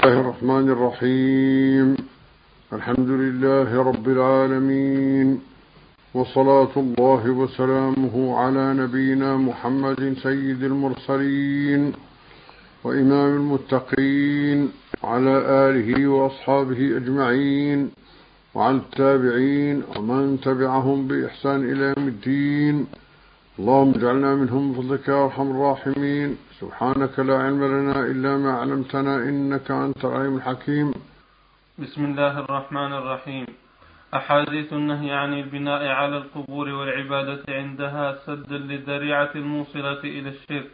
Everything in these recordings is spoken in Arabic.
الله الرحمن الرحيم. الحمد لله رب العالمين، وصلاة الله وسلامه على نبينا محمد سيد المرسلين وإمام المتقين، على آله وأصحابه أجمعين، وعلى التابعين ومن تبعهم بإحسان إلى يوم الدين. اللهم اجعلنا منهم بفضلك يا أرحم الراحمين. سبحانك لا علم لنا إلا ما علمتنا إنك أنت العليم الحكيم. بسم الله الرحمن الرحيم. أحاديث النهي عن البناء على القبور والعبادة عندها سدا للذريعة الموصلة إلى الشرك.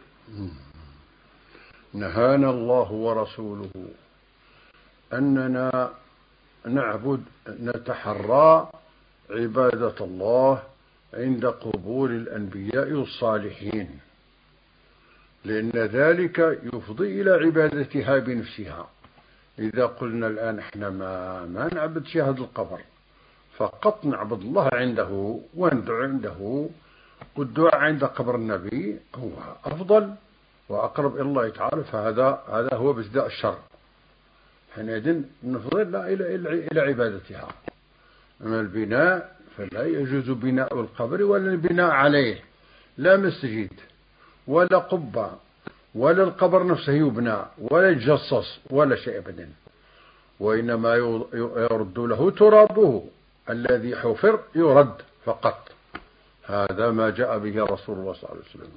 نهانا الله ورسوله أننا نتحرى عبادة الله عند قبور الأنبياء والصالحين، لأن ذلك يفضي إلى عبادتها بنفسها. إذا قلنا الآن احنا ما نعبد شاهد القبر، فقط نعبد الله عنده وندعو عنده، والدعاء عند قبر النبي هو أفضل وأقرب إلى الله تعالى، فهذا هو ابتداء الشر. حينئذ نفضل إلى عبادتها. أما البناء فلا يجوز بناء القبر ولا البناء عليه، لا مسجد ولا قبة ولا القبر نفسه يبنى ولا يتجصص ولا شيء أبدا، وإنما يرد له ترابه الذي حفر، يرد فقط. هذا ما جاء به رسول الله صلى الله عليه وسلم.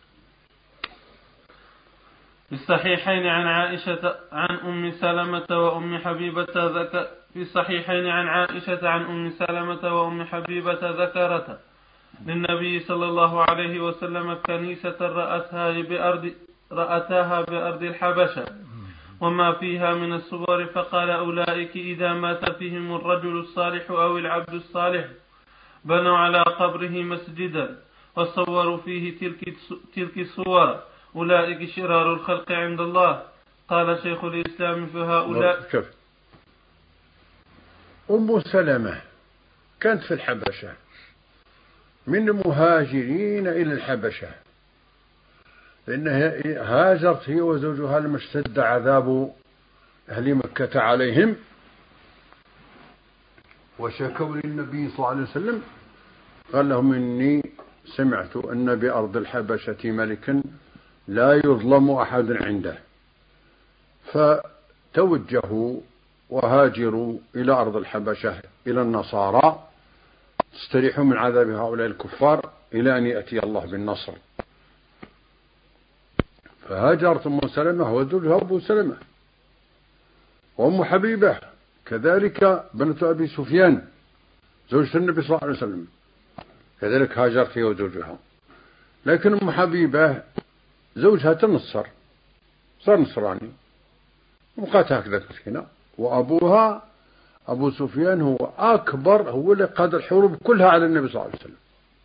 في الصحيحين عن عائشة عن أم سلمة وأم حبيبة ذكرت للنبي صلى الله عليه وسلم كنيسة رأتاها بأرض الحبشة وما فيها من الصور، فقال: أولئك إذا مات فيهم الرجل الصالح أو العبد الصالح بنوا على قبره مسجدا وصوروا فيه تلك الصور، أولئك شرار الخلق عند الله. قال شيخ الإسلام: فهؤلاء. أم سلمة كانت في الحبشة، من المهاجرين إلى الحبشة، لأنها هاجرت هي وزوجها لما اشتد عذاب أهل مكة عليهم، وشكوا للنبي صلى الله عليه وسلم. قال لهم: إني سمعت أن بأرض الحبشة ملكا لا يظلم أحد عنده، فتوجهوا وهاجروا إلى أرض الحبشة إلى النصارى، تستريحوا من عذاب هؤلاء الكفار إلى أن يأتي الله بالنصر. فهاجرت أم سلمة وزوجها أبو سلمة، وأم حبيبة كذلك بنت أبي سفيان زوجة النبي صلى الله عليه وسلم، كذلك هاجرت هي وزوجها. لكن أم حبيبة زوجها تنصر، صار نصراني، وبقات هكذا مسكينة. وأبوها أبو سفيان هو أكبر، هو اللي قاد الحروب كلها على النبي صلى الله عليه وسلم.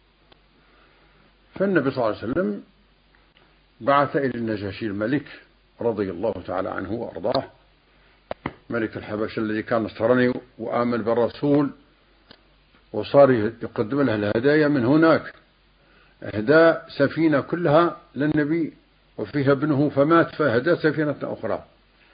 فالنبي صلى الله عليه وسلم بعث إلى النجاشي الملك رضي الله تعالى عنه وأرضاه، ملك الحبشة الذي كان نصراني وآمن بالرسول، وصار يقدم له الهدايا من هناك. أهدى سفينة كلها للنبي وفيها ابنه فمات، فأهدى سفينة أخرى.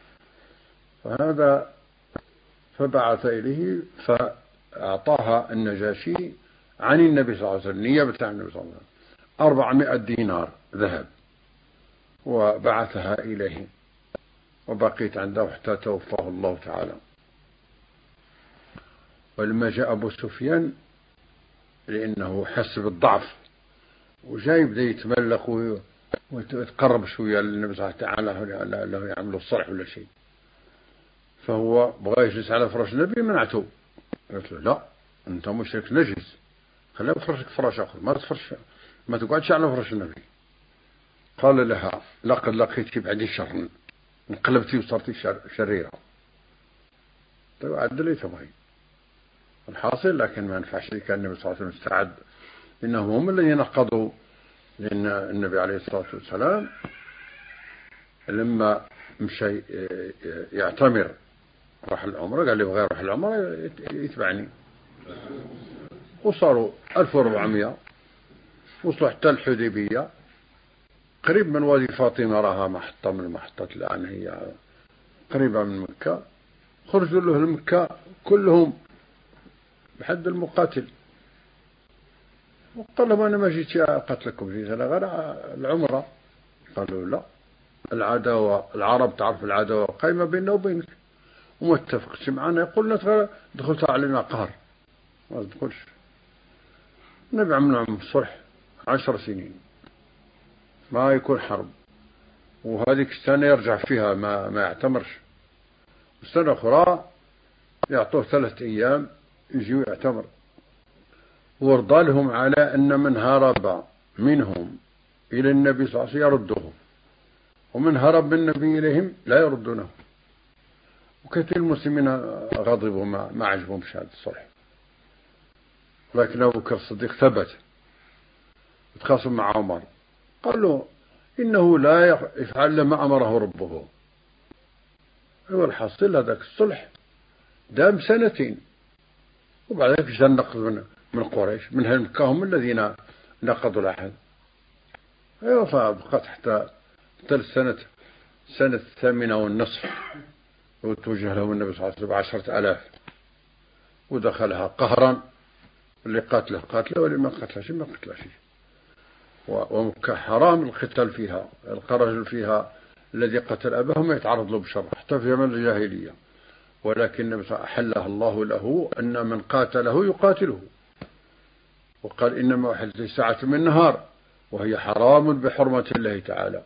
فبعث إليه فأعطاها النجاشي عن النبي صلى الله عليه وسلم، نيابة عن النبي صلى الله عليه وسلم، 400 دينار ذهب، وبعثها إليه، وبقيت عنده حتى توفاه الله تعالى. ولما جاء أبو سفيان، لأنه حس بالضعف وجاي بدأ يتملق ويتقرب شوية للنبي صلى الله عليه وسلم له يعمل الصلح ولا شيء، فهو بغى يجلس على فراش النبي، منعته، قلت له: لا، أنت مشرك نجس، خليه فرشك فراش آخر، ما تقعدش على فراش النبي. قال لها: لقد لقيت بعدي شر، انقلبتي وصرتي شريرة. طيب عدلي تبغي الحاصل، لكن ما ينفعش. كان النبي صلى الله عليه وسلم استعد، إنهم هم الذين نقضوا. لأن النبي عليه الصلاة والسلام لما مشى يعتمر راح العمرة، قال لي: بغير راح العمرة يتبعني. وصاروا 1400، وصلوا حتى الحديبية، قريب من وادي فاطمة، راها محطة من المحطات الآن هي قريبة من مكة، خرجوا له لمكة كلهم بحد المقاتل، وقال لهم أنا ما جيت أقتلكم، جيت أنا غير العمرة. قالوا لا، العداوة، العرب تعرف العداوة قائمة بيننا وبينك، وما اتفقتش معنا، يقول لنا دخلت علينا قهر، ما تدخلش. النبي عمل معهم الصلح 10 سنين، ما يكون حرب، وهذيك السنة يرجع فيها ما يعتمرش، السنة أخرى يعطوه 3 أيام يجي ويعتمر. وارضى لهم على أن من هرب منهم إلى النبي صلى الله عليه وسلم يردهم، ومن هرب من النبي إليهم لا يردونه. وكثير المسلمين غضبوا، ما عجبهم هذا الصلح، لكن أبو بكر الصديق ثبت، تخاصم مع عمر، قال له إنه لا يفعل ما أمره ربه. هو الحاصل هذاك الصلح دام 2 سنين، وبعد ذلك جاء النقد من قريش، من مكة هم الذين نقضوا العهد. أيوة، فبقت حتى السنة 8 ونصف، وتوجه له النبي صلى الله عليه وسلم 10,000، ودخلها قهرا، اللي قاتله واللي ما قتلش ما قتلش. ومكة حرام القتال فيها، الرجل فيها الذي قتل أباه ما يتعرض له بشر حتى في زمن الجاهلية، ولكن أحلها الله له أن من قاتله يقاتله، وقال إنما أحلت ساعة من نهار وهي حرام بحرمة الله تعالى،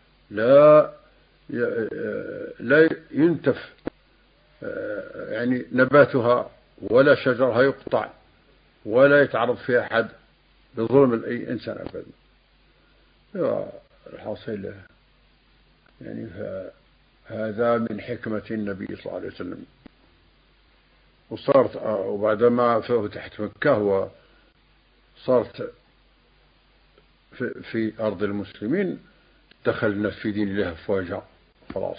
لا ينتف يعني نباتها ولا شجرها يقطع ولا يتعرض فيها أحد بظلم أي إنسان أبدا. الحاصل يعني هذا من حكمة النبي صلى الله عليه وسلم. وصارت وبعدما فتحت مكة وصارت في أرض المسلمين، دخل الناس في دين الله أفواجا خلاص،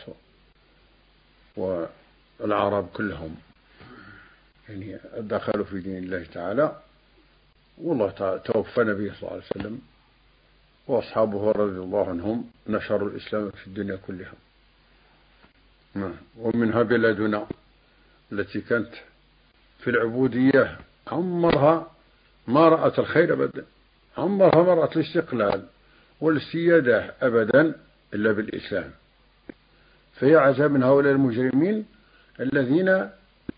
والعرب كلهم يعني دخلوا في دين الله تعالى، والله توفى النبي صلى الله عليه وسلم، وأصحابه رضي الله عنهم نشروا الإسلام في الدنيا كلها. ومنها بلادنا التي كانت في العبودية عمرها ما رأت الخير أبدا، عمرها ما رأت الاستقلال والسيادة أبدا إلا بالإسلام. فهي عجب من هؤلاء المجرمين الذين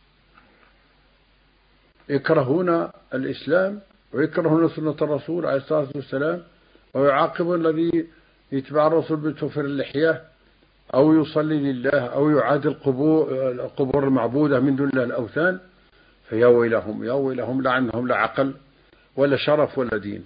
يكرهون الإسلام ويكرهون سنة الرسول عليه الصلاة والسلام، ويعاقبون الذي يتبع الرسول بتوفير اللحية أو يصلي لله أو يعادي القبور المعبودة من دون الله الأوثان. فيا ويلهم يا ويلهم، لا عندهم لا عقل ولا شرف ولا دين.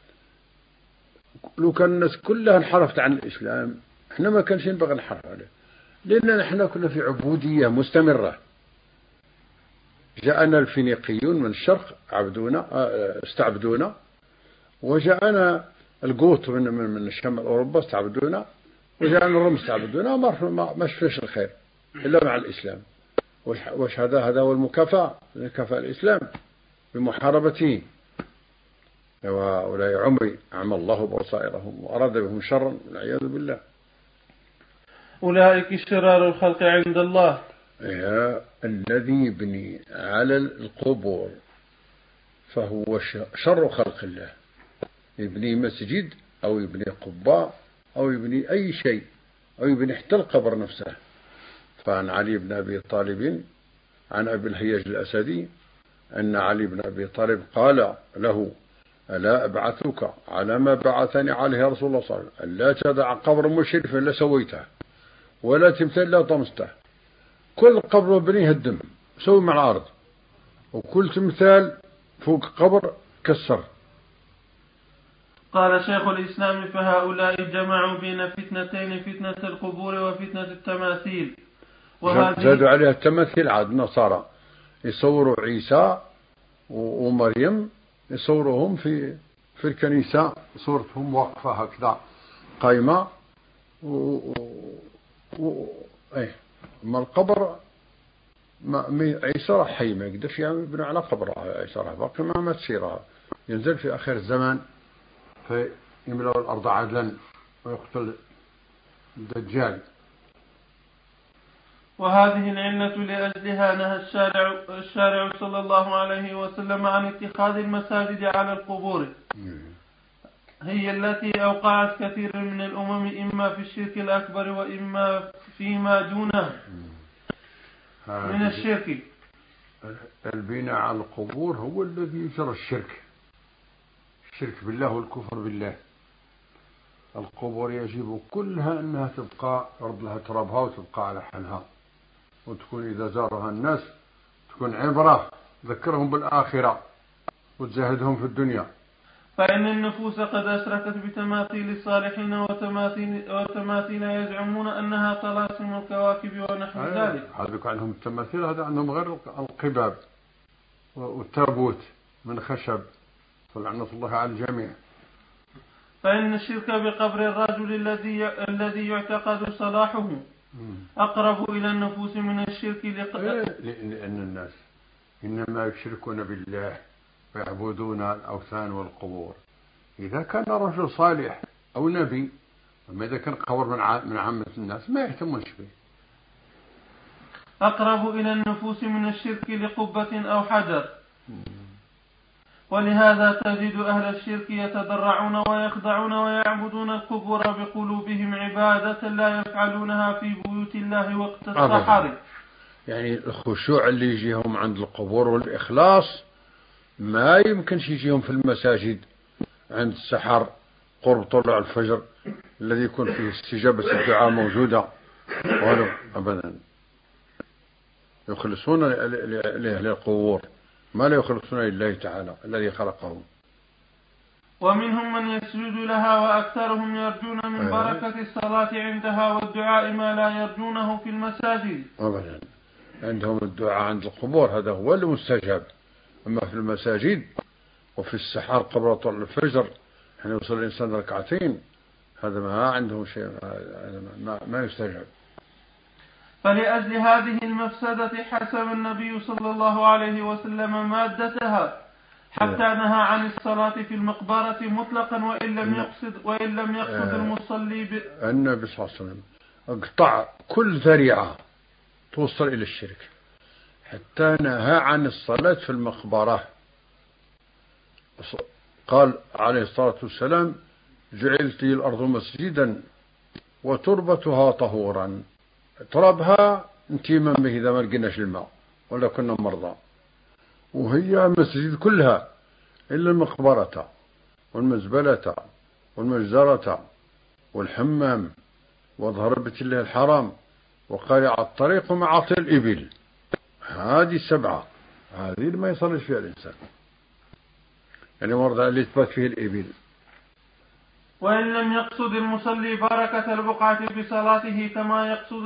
لو كان الناس كلها انحرفت عن الإسلام، احنا ما كانش ينبغي نحرف عليه، لأننا احنا كنا في عبودية مستمرة. جاءنا الفينيقيون من الشرق استعبدونا، وجاءنا القوط من الشمال أوروبا استعبدونا، وجاءنا الروم استعبدونا، ما شفناش الخير إلا مع الإسلام. وش هذا هو المكافأة الإسلام بمحاربته. وهؤلاء عمي أعمى الله بصائرهم وأراد بهم شرا والعياذ بالله. أولئك شرار الخلق عند الله. الذي يبني على القبور فهو شر خلق الله، يبني مسجد أو يبني قبة أو يبني أي شيء أو يبني حتى القبر نفسه. فعن علي بن أبي طالب عن أبي الهياج الأسدي أن علي بن أبي طالب قال له: ألا أبعثك على ما بعثني عليه رسول الله صلى الله عليه وسلم، ألا تدع قبر مشرف إلا سويته ولا تمثال إلا طمسته. كل قبر مبني هدم سوي مع الأرض، وكل تمثال فوق قبر كسر. قال شيخ الإسلام: فهؤلاء جمعوا بين فتنتين، فتنة القبور وفتنة التماثيل. زادوا عليها التماثيل، عاد النصارى يصوروا عيسى ومريم، يصوروهم في الكنيسة، صورتهم واقفة هكذا قائمة ما القبر عيسى راح حي، ما يقدرش يبنوا على قبر عيسى، راح باقي ما تسيرها، ينزل في آخر الزمان فيملأ الأرض عدلا ويقتل الدجال. وهذه العلة لأجلها نهى الشارع صلى الله عليه وسلم عن اتخاذ المساجد على القبور، هي التي أوقعت كثير من الأمم إما في الشرك الأكبر وإما فيما دونه من الشرك. البناء على القبور هو الذي يجرى الشرك بالله والكفر بالله. القبور يجب كلها أنها تبقى أرض لها ترابها وتبقى على حالها، وتكون إذا زارها الناس تكون عبرة تذكرهم بالآخرة وتزهدهم في الدنيا. فإن النفوس قد أشركت بتماثيل الصالحين وتماثيل يزعمون أنها طلاسم الكواكب ونحو ذلك. هذا عندهم التماثيل، هذا عندهم غير القباب والتابوت من خشب، فلعنة الله على الجميع. فإن الشرك بقبر الرجل الذي يعتقد صلاحه أقرب إلى النفوس من الشرك لأن الناس إنما يشركون بالله ويعبدون الأوثان والقبور إذا كان رجل صالح أو نبي، أما إذا كان قبر من عامة الناس ما يهتمون به. أقرب إلى النفوس من الشرك لقبة أو حجر. ولهذا تجد أهل الشرك يتضرعون ويخضعون ويعبدون القبور بقلوبهم عبادة لا يفعلونها في بيوت الله وقت السحر. يعني الخشوع اللي يجيهم عند القبور والإخلاص ما يمكنش يجيهم في المساجد عند السحر قرب طلوع الفجر الذي يكون فيه استجابة الدعاء موجودة، ولا أبدا. يخلصون لأهل القبور ما لا يخلصون لله تعالى الذي خلقهم. ومنهم من يسجد لها وأكثرهم يرجون من بركة الصلاة عندها والدعاء ما لا يرجونه في المساجد. أبدا، عندهم الدعاء عند القبور هذا هو المستجاب، أما في المساجد وفي السحر قبل طلوع الفجر حين يوصل الإنسان ركعتين هذا ما عندهم شيء، ما يستجاب. فلأجل هذه المفسدة حسب النبي صلى الله عليه وسلم مادتها حتى نهى عن الصلاة في المقبرة مطلقا وإن لم يقصد المصلي النبي صلى الله عليه وسلم اقطع كل ذريعة توصل إلى الشرك حتى نهى عن الصلاة في المقبرة. قال عليه الصلاة والسلام: جعلت لي الأرض مسجدا وتربتها طهورا. ترابها انتيما به إذا ما لقيناش الماء ولا كنا مرضى، وهي مسجد كلها إلا المقبرة والمزبلة والمجزرة والحمام وظهر بيت الله الحرام وقارع الطريق ومعاطي الإبل. هذه 7 هذه ما يصلش فيها الإنسان، يعني مرضى اللي تبات فيه الإبل. وإن لم يقصد المصلي بركة البقعة بصلاته كما يقصد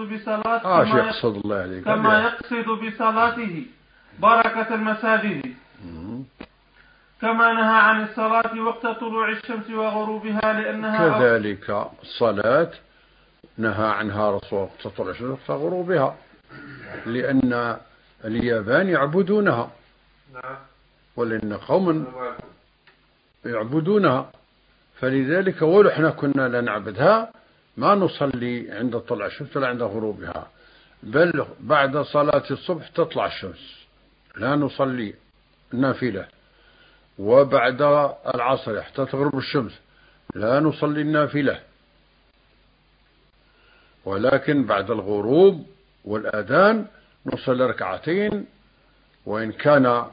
بصلاته بركة المساجد، كما نهى عن الصلاة وقت طلوع الشمس وغروبها لأنها كذلك الصلاة نهى عنها رسول الله وقت طلوع الشمس وقت غروبها، لأن اليابان يعبدونها ولأن قوم يعبدونها، فلذلك ولو احنا كنا لا نعبدها ما نصلي عند طلوع الشمس ولا عند غروبها، بل بعد صلاة الصبح تطلع الشمس لا نصلي النافلة، وبعد العصر حتى تغرب الشمس لا نصلي النافلة، ولكن بعد الغروب والأذان نصلي 2 ركعتين. وإن كان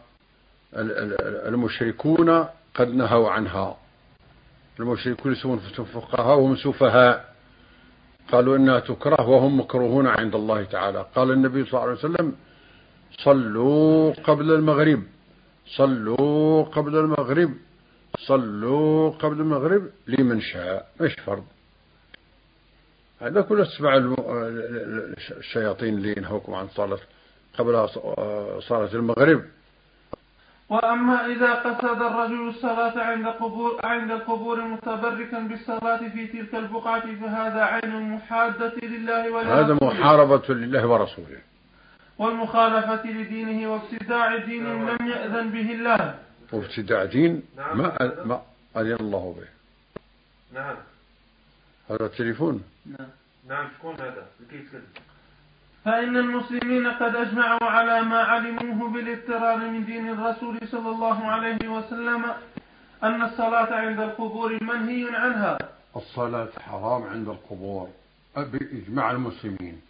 المشركون قد نهوا عنها، المشركون يسمون فقهاء وهم سفهاء، قالوا إنها تكره وهم مكروهون عند الله تعالى. قال النبي صلى الله عليه وسلم: صلوا قبل المغرب، صلوا قبل المغرب، صلوا قبل المغرب لمن شاء، مش فرض. هذا كله تسمع الشياطين اللي ينهوكم عن صلاة قبل صلاة المغرب. وأما إذا قصد الرجل الصلاة عند القبور متبركا بالصلاة في تلك البقعة فهذا عين المحادة لله ورسوله، هذا محاربة لله ورسوله والمخالفة لدينه وابتداع دين لم يأذن به الله، وابتداع دين ما أذن الله به. نعم. هذا التليفون. نعم شكون هذا؟ فإن المسلمين قد أجمعوا على ما علموه بالاضطرار من دين الرسول صلى الله عليه وسلم أن الصلاة عند القبور منهي عنها. الصلاة حرام عند القبور بإجماع المسلمين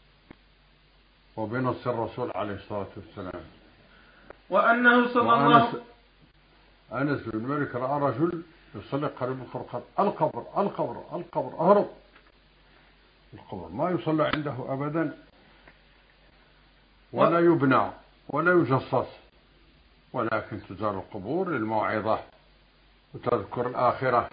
وبنص الرسول عليه الصلاة والسلام. وأنه صلى الله أنس بن مالك رأى رجل يصلي قريب القبر، القبر القبر القبر أهرب القبر، ما يصلى عنده أبدا ولا يبنى ولا يجصص، ولكن تزار القبور للموعظة وتذكر الآخرة.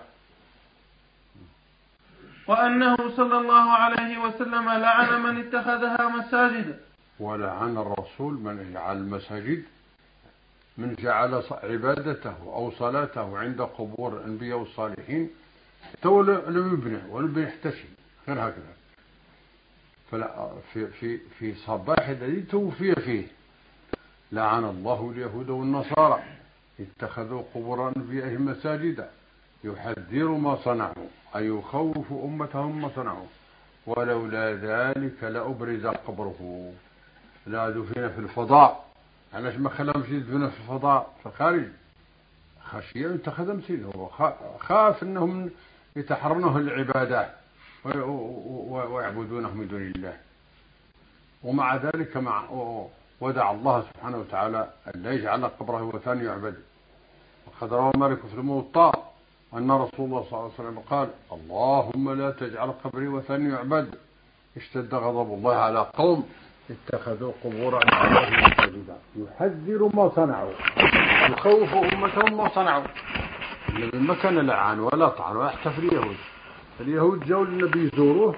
وأنه صلى الله عليه وسلم لعن من اتخذها مساجد. ولعن الرسول من جعل المساجد، من جعل عبادته أو صلاته عند قبور الأنبياء والصالحين لم يبنى ولم يحتشم غير هكذا. فلا في صباح الذي توفي فيه لعن الله اليهود والنصارى اتخذوا قبور أنبيائهم مساجدا يحذر ما صنعوا أي يخوف أمتهم ما صنعوا، ولولا ذلك لأبرز قبره، لا دفن في الفضاء. علاش ما خلاهمش يدفنوا في الفضاء في الخارج؟ خشية يتخذ مسجد، هو خاف أنهم يتحرنه العبادات ويعبدونه من دون الله. ومع ذلك ودع الله سبحانه وتعالى أن لا يجعل قبره وثان يعبد. وقد روى مالك في الموطأ أن رسول الله صلى الله عليه وسلم قال: اللهم لا تجعل قبري وثان يعبد. اشتد غضب الله على قوم اتخذوا قبور أنبيائهم مساجدا يحذر ما صنعوا يخوف أمتهم ما صنعوا. النبي ما كان لعان ولا طعن ولا حتى في اليهود. اليهود جاءوا للنبي يزوروه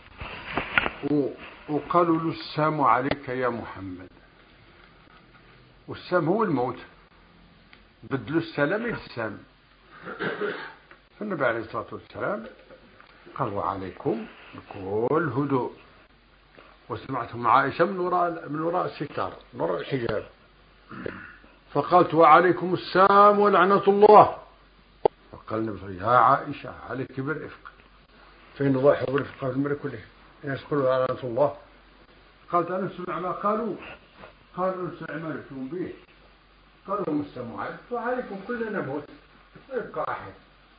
وقالوا له: السلام عليك يا محمد. والسلام هو الموت، بدلوا السلام إلى السلام. فالنبي عليه الصلاة والسلام قال: وعليكم بكل هدوء. وسمعتهم عائشة من وراء الستار، من وراء الحجاب، فقالت: وعليكم السلام ولعنة الله. فقال النبي: يا عائشة عليك بالرفق، فإن الله يحب الرفق في الملك كله، الناس يقولوا لعنة الله. قالت: أنا سمع ما قالوا نسمع ما يكون به. قالوا: هم السلام عليكم وعليكم كلنا نموت لا يبقى أحد.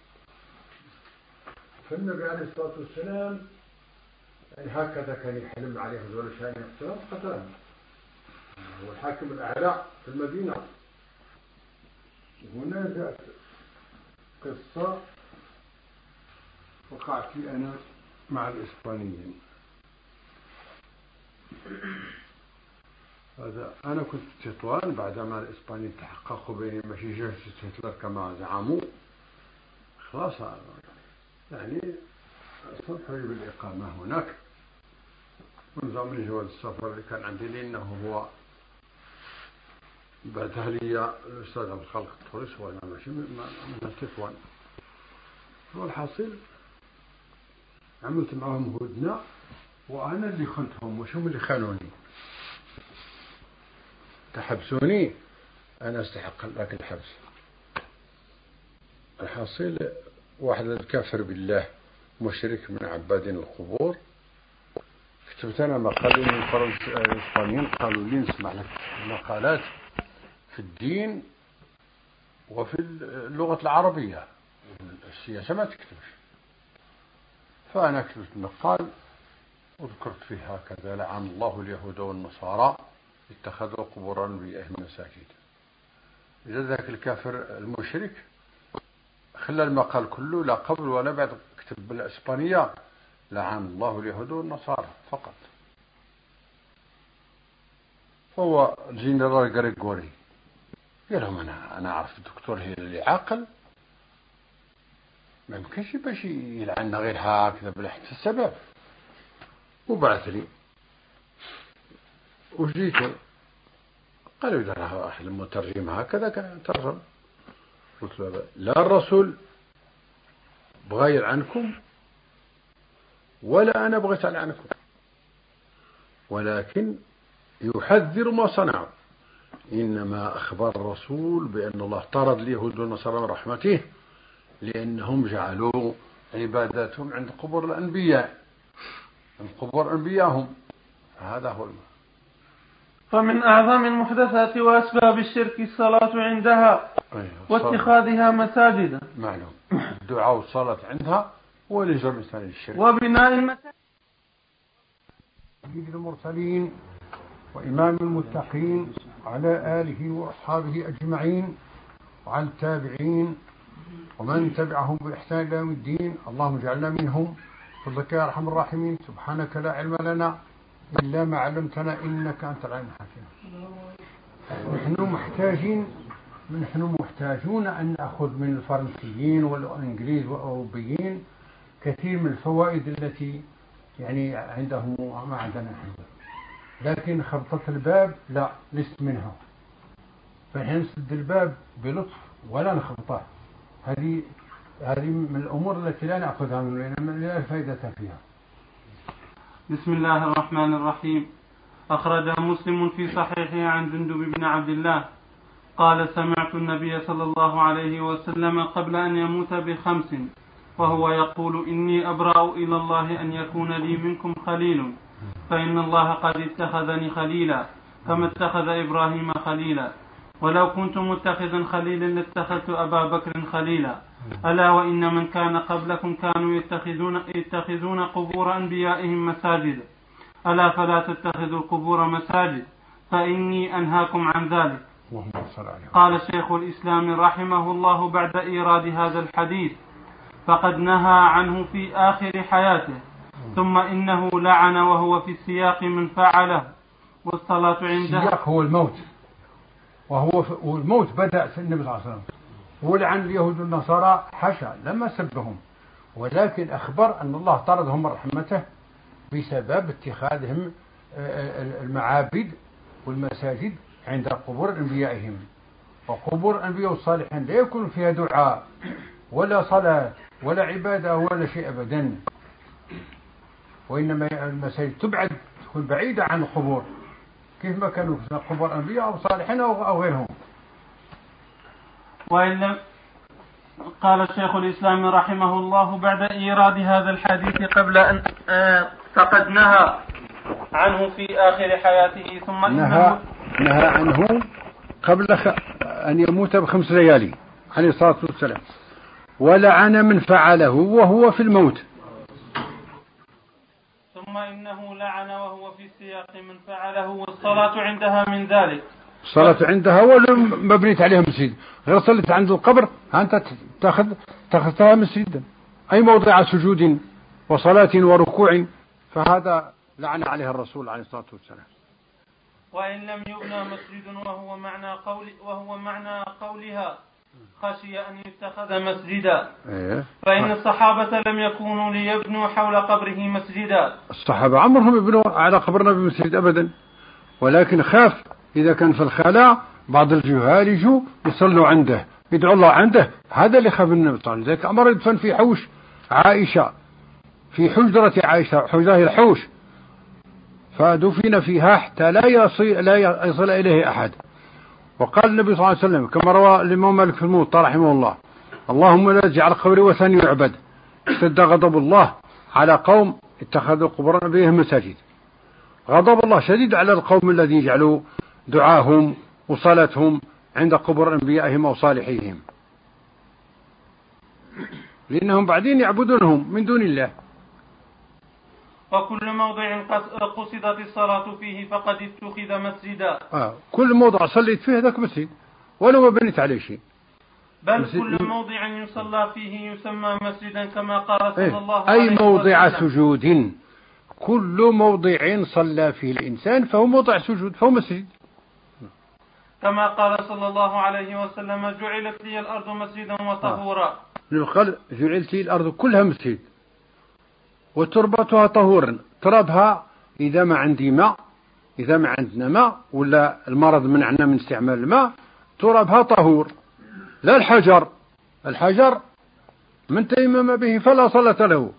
فالنبي عليه الصلاة والسلام يعني هكذا كان يحلم عليهم ذول شأن يقتلهم قتلهم. هو الحاكم الأعلى في المدينة. هنا جاءت قصة وقعت لي أنا مع الإسبانيين. هذا أنا كنت في تطوان بعدما الإسبانيين تحققوا بيني ماشي جهة هتلر كما زعموا، خلاص يعني سمحوا لي بالإقامة هناك ونظام لي جواز السفر اللي كان عندي، لأنه هو بعدها لي الأستاذ عبد الخالق الطوريس وأنا ماشي من تطوان. والحاصل عملت معهم هدنة وأنا اللي خنتهم وش هم اللي خانوني. تحبسوني أنا استحق لك الحبس. الحاصل واحد الكافر بالله مشرك من عبادين القبور، كتبت أنا مقال من الإسبانيين قالوا لي نسمع لك مقالات في الدين وفي اللغة العربية، السياسة ما تكتبش. فأنا كتبت مقال وذكرت فيه هكذا: لعن الله اليهود والنصارى اتخذوا قبور أنبيائهم مساجد. إذا ذاك الكافر المشرك خلى المقال كله لا قبل ولا بعد، كتب بالإسبانية: لعن الله اليهود والنصارى فقط. فهو الجنرال غريغوري قال لهم: أنا أعرف الدكتور هي اللي عاقل، ما يمكنش باش يلعننا غير هكذا بلا حتى السبب. وبعث لي وجيتوا قالوا: إذا راه أحد المترجم هكذا كان ترجم. قلت له: لا الرسول بغى يلعنكم ولا أنا بغيت ألعنكم، ولكن يحذر ما صنعوا. إنما أخبر الرسول بأن الله طرد اليهود والنصارى من رحمته لأنهم جعلوا عباداتهم عند قبور الأنبياء، عند قبور أنبيائهم. هذا هو فمن أعظم المحدثات وأسباب الشرك الصلاة عندها واتخاذها مساجدا. معلوم. الدعاء والصلاة عندها هو اللي يجر مثال الشرك. وبناء المساجد. سيد المرسلين وإمام المتقين على آله وأصحابه أجمعين وعلى التابعين ومن تبعهم بإحسان إلى يوم الدين. اللهم اجعلنا منهم فضلك يا أرحم الراحمين. سبحانك لا علم لنا إلا ما علمتنا إنك أنت العليم الحكيم. نحن محتاجون أن نأخذ من الفرنسيين والإنجليز والأوروبيين كثير من الفوائد التي يعني عندهم ما عندنا نحن، لكن خبطة الباب لا لست منها، فنحن نسد الباب بلطف ولا نخبطه. هذه من الأمور التي لا نأخذها منه لأن لا فائدة فيها. بسم الله الرحمن الرحيم. أخرج مسلم في صحيحه عن جندب بن عبد الله قال سمعت النبي صلى الله عليه وسلم قبل أن يموت ب5 وهو يقول إني أبرأ إلى الله أن يكون لي منكم خليل، فإن الله قد اتخذني خليلا كما اتخذ إبراهيم خليلا، ولو كنت متخذا خليلا لاتخذت أبا بكر خليلا. ألا وإن من كان قبلكم كانوا يتخذون قبور أنبيائهم مساجد، ألا فلا تتخذوا القبور مساجد فإني أنهاكم عن ذلك. قال شيخ الإسلام رحمه الله بعد إيراد هذا الحديث: فقد نهى عنه في آخر حياته، ثم إنه لعن وهو في السياق من فعله، والصلاة عنده. السياق هو الموت، والموت بدأ النبي صلى الله عليه وسلم، ولعن اليهود والنصارى حاشا لما سبهم، ولكن أخبر أن الله طردهم من رحمته بسبب اتخاذهم المعابد والمساجد عند قبور أنبيائهم. وقبور الأنبياء والصالحين لا يكون فيها دعاء ولا صلاة ولا عبادة ولا شيء أبدا، وإنما المساجد تبعد، تكون بعيدة عن القبور كيف ما كانوا في قبور الأنبياء أو صالحين أو غيرهم. وإلا قال الشيخ الإسلام رحمه الله بعد إيراد هذا الحديث قبل أن فقد نهى عنه في آخر حياته، ثم نهى عنه قبل أن يموت ب5 ليالي عليه الصلاة والسلام، ولعن من فعله وهو في الموت. ثم إنه لعن وهو في السياق من فعله، والصلاة عندها من ذلك. الصلاة عندها ولا مبنيت عليها مسجد، غير صلت عند القبر أنت تأخذتها مسجدا، أي موضع سجود وصلاة وركوع، فهذا لعن عليها الرسول عليه الصلاة والسلام. وإن لم يبنى مسجد وهو معنى قولها خشي أن يتخذ مسجدا، فإن الصحابة لم يكونوا ليبنوا حول قبره مسجدا. الصحابة عمرهم يبنوا على قبرنا بمسجد أبدا، ولكن خاف إذا كان في الخلاء بعض الجهال يجوا يصلوا عنده يدعوا الله عنده، هذا اللي خاف النبي صلى الله عليه وسلم. ذلك أمر يدفن في حوش عائشة، في حجرة عائشة، حجرة الحوش، فدفن فيها حتى لا يصل إليه أحد. وقال النبي صلى الله عليه وسلم كما روى الإمام مالك في الموطأ رحمه الله: اللهم لا تجعل قبري وثن يعبد، اشتد غضب الله على قوم اتخذوا قبور أنبيائهم مساجد. غضب الله شديد على القوم الذين يجعلوا دعاهم وصلاتهم عند قبور أنبيائهم أو صالحيهم، لأنهم بعدين يعبدونهم من دون الله. وكل موضع قصدت الصلاة فيه فقد اتخذ مسجدا. كل موضع صليت فيه هذاك مسجد ولو ما بنيت عليه شيء. بل كل موضع يصلى فيه يسمى مسجدا كما قال صلى الله عليه وسلم. أي موضع سجود، كل موضع صلى فيه الإنسان فهو موضع سجود، فهو مسجد. كما قال صلى الله عليه وسلم: جعلت لي الأرض مسجدا وطهورا. قال جعلت لي الأرض كلها مسجد وتربتها طهورا. ترابها إذا ما عندي ماء، إذا ما عندنا ماء ولا المرض منعنا من استعمال الماء، ترابها طهور. لا الحجر من تيمم به فلا صلاة له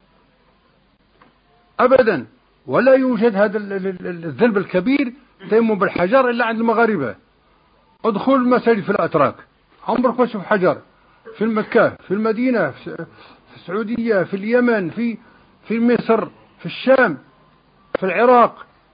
أبدا، ولا يوجد هذا الذنب الكبير تيمم بالحجر إلا عند المغاربة. ادخل المساجد في الأتراك عمرك ما تشوف حجر، في مكة، في المدينة، في السعودية، في اليمن، في مصر، في الشام، في العراق،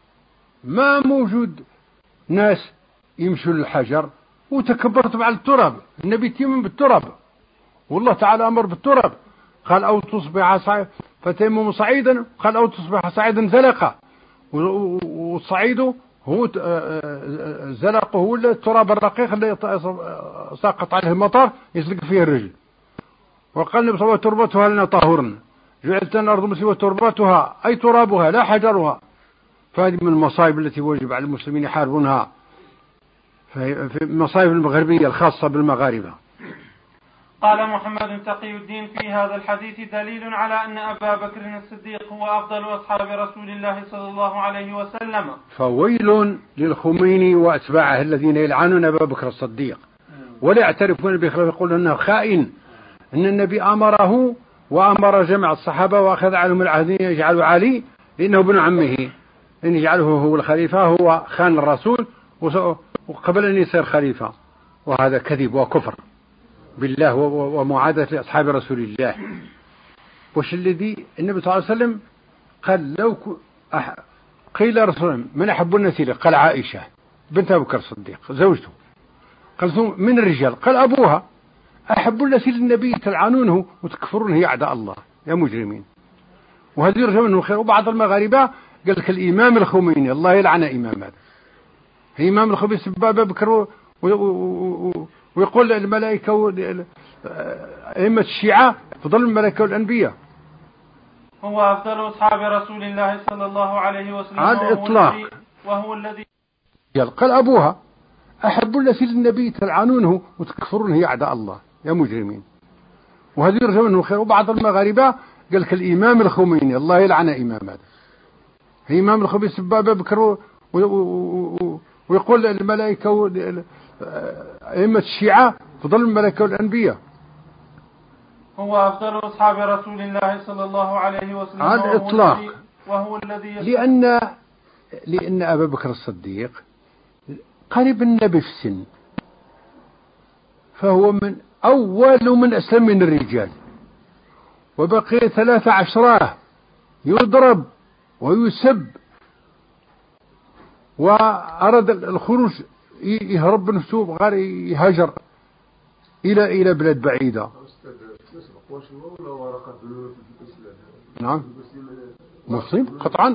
ما موجود ناس يمشوا للحجر وتكبرتم على التراب. النبي تيمم بالتراب، والله تعالى أمر بالتراب، قال أو تصبح فتيمم صعيدا، قال أو تصبح صعيدا زلقا، والصعيد هو زلقه هو التراب الرقيق اللي ساقط عليه المطر يسلق فيه الرجل. وقال النبي صلى الله عليه وسلم تربتها لنا طاهرا، جعلت الأرض مسلمة تربتها أي ترابها لا حجرها. فهذه من المصائب التي وجب على المسلمين يحاربونها، في المصائب المغربية الخاصة بالمغاربة. قال محمد تقي الدين في هذا الحديث دليل على أن أبا بكر الصديق هو أفضل أصحاب رسول الله صلى الله عليه وسلم. فويل للخميني وأتباعه الذين يلعنون أبا بكر الصديق ولا يعترفون بخلافه، يقولون أنه خائن، أن النبي أمره وأمر جمع الصحابة وأخذ عنهم العهد أن يجعلوا علي لأنه ابن عمه، أن يجعله هو الخليفة، هو خان الرسول وقبل أن يصير خليفة. وهذا كذب وكفر بالله ومعاداة أصحاب رسول الله. وش الذي النبي صلى الله عليه وسلم قال لو قيل رسول من أحب الناس إليه؟ قال عائشة بنت أبي بكر الصديق زوجته. قال ثم من الرجال؟ قال أبوها. أحب الناس للنبي تلعنونه وتكفرونه يا أعداء الله يا مجرمين. وهذا يرجى منه خير. وبعض المغاربة قال لك الإمام الخميني الله يلعن إمام هذا، الإمام الخميني سب أبا بكر ويقول الملائكة أئمة الشيعة فضل الملائكة والأنبياء. هو أفضل أصحاب رسول الله صلى الله عليه وسلم على الإطلاق. وهو الذي قال أبوها أحب الناس للنبي تلعنونه وتكفرونه يا أعداء الله يا مجرمين. وهذا يرجى منه خير. وبعض المغاربة قال لك الإمام الخميني الله يلعن إمام هذا، الإمام الخميني سب أبا بكر ويقول الملائكة أئمة الشيعة فضل الملائكة والأنبياء. هو أفضل أصحاب رسول الله صلى الله عليه وسلم على الإطلاق. وهو الذي لأن أبا بكر الصديق قريب النبي في السن، فهو من أول من أسلم من الرجال، وبقي 13 يضرب ويسب، وأراد الخروج يهرب نفسه غير يهاجر إلى بلاد بعيدة. نعم مسلم قطعا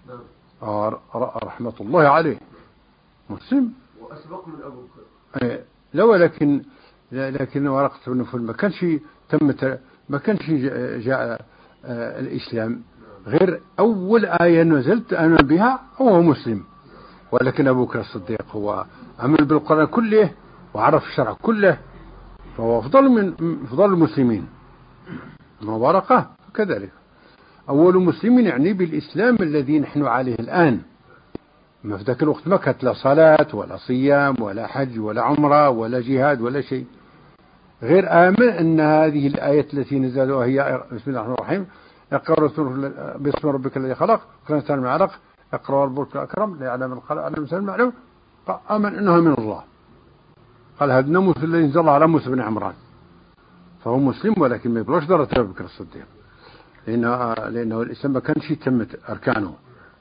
رحمة الله عليه مسلم وأسبق من أبو بكر. لا لكن ورقة بن نوفل ما كانش جاء الإسلام غير أول آية نزلت أنا بها هو مسلم. ولكن أبو بكر الصديق هو عمل بالقرآن كله وعرف الشرع كله، فهو أفضل المسلمين. ورقة كذلك أول مسلمين يعني بالإسلام الذي نحن عليه الآن. ما في ذاك الوقت ما كانت لا صلاة ولا صيام ولا حج ولا عمرة ولا جهاد ولا شيء، غير آمن أن هذه الآيات التي نزلت وهي بسم الله الرحمن الرحيم اقرأ باسم ربك الذي خلق الإنسان من علق اقرأ ربك الأكرم لا يعلم الخلق علم الإنسان المعلوم، آمن أنها من الله. قال هذا الناموس الذي نزل على موسى بن عمران، فهو مسلم ولكن ما يبلغش درجة أبو بكر الصديق، لأنه الإسلام ما كانش يتمت أركانه.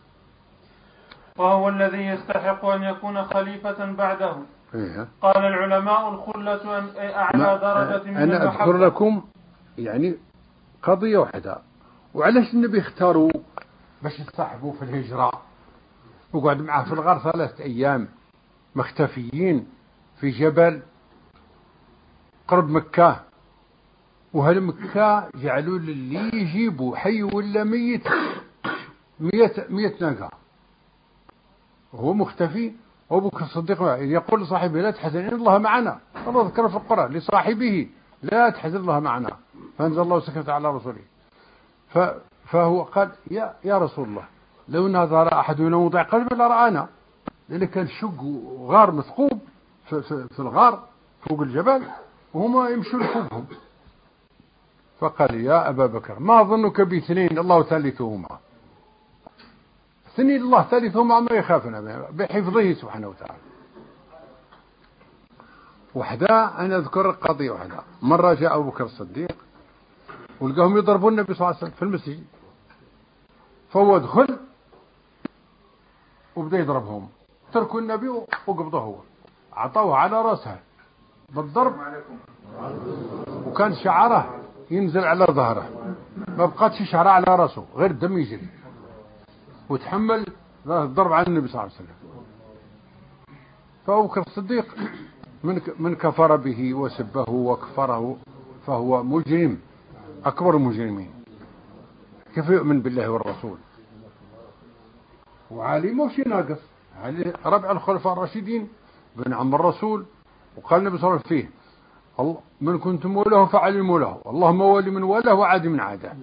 وهو الذي يستحق أن يكون خليفة بعده. إيه. قال العلماء الخلة أعلى درجة من أنا أذكر لكم يعني قضية واحدة، وعلاش النبي اختاروا باش يصاحبوا في الهجرة وقعد معه في الغار 3 أيام مختفيين في جبل قرب مكة، وهل مكة جعلوا اللي يجيبوا حي ولا ميت 100 ناقة، وهو مختفي. أبو بكر الصديق يقول لصاحبه لا تحزن إن الله معنا، الله ذكر في القرآن لصاحبه لا تحزن الله معنا، فأنزل الله سكنة على رسوله. فهو قال يا رسول الله لو نظر أحد من موضع قلبه لرآنا، لأن كان شق غار مثقوب في الغار فوق الجبل وهم يمشوا لفوقهم. فقال يا أبا بكر ما ظنك باثنين الله ثالثهما، 2 الله ثالثهما ما يخافنا بحفظه سبحانه وتعالى. وحده أنا أذكر قضية واحدة، مرة جاء أبو بكر الصديق ولقاهم يضربون النبي صلى الله عليه وسلم في المسجد، فهو دخل وبدأ يضربهم، تركوا النبي وقبضه هو، عطوه على رأسه بالضرب، وكان شعره ينزل على ظهره، ما بقاتش شعره على رأسه غير الدم يجري، وتحمل الضرب على النبي صلى الله عليه وسلم. فأبو بكر الصديق من كفر به وسبه وكفره فهو مجرم أكبر المجرمين، كيف يؤمن بالله والرسول؟ وعلي ماشي ناقص، علي ربع الخلفاء الراشدين بن عم الرسول، وقال النبي صلى الله عليه وسلم فيه: من كنتم وله فعلي موله، اللهم ولي من وله وعادي من عاده.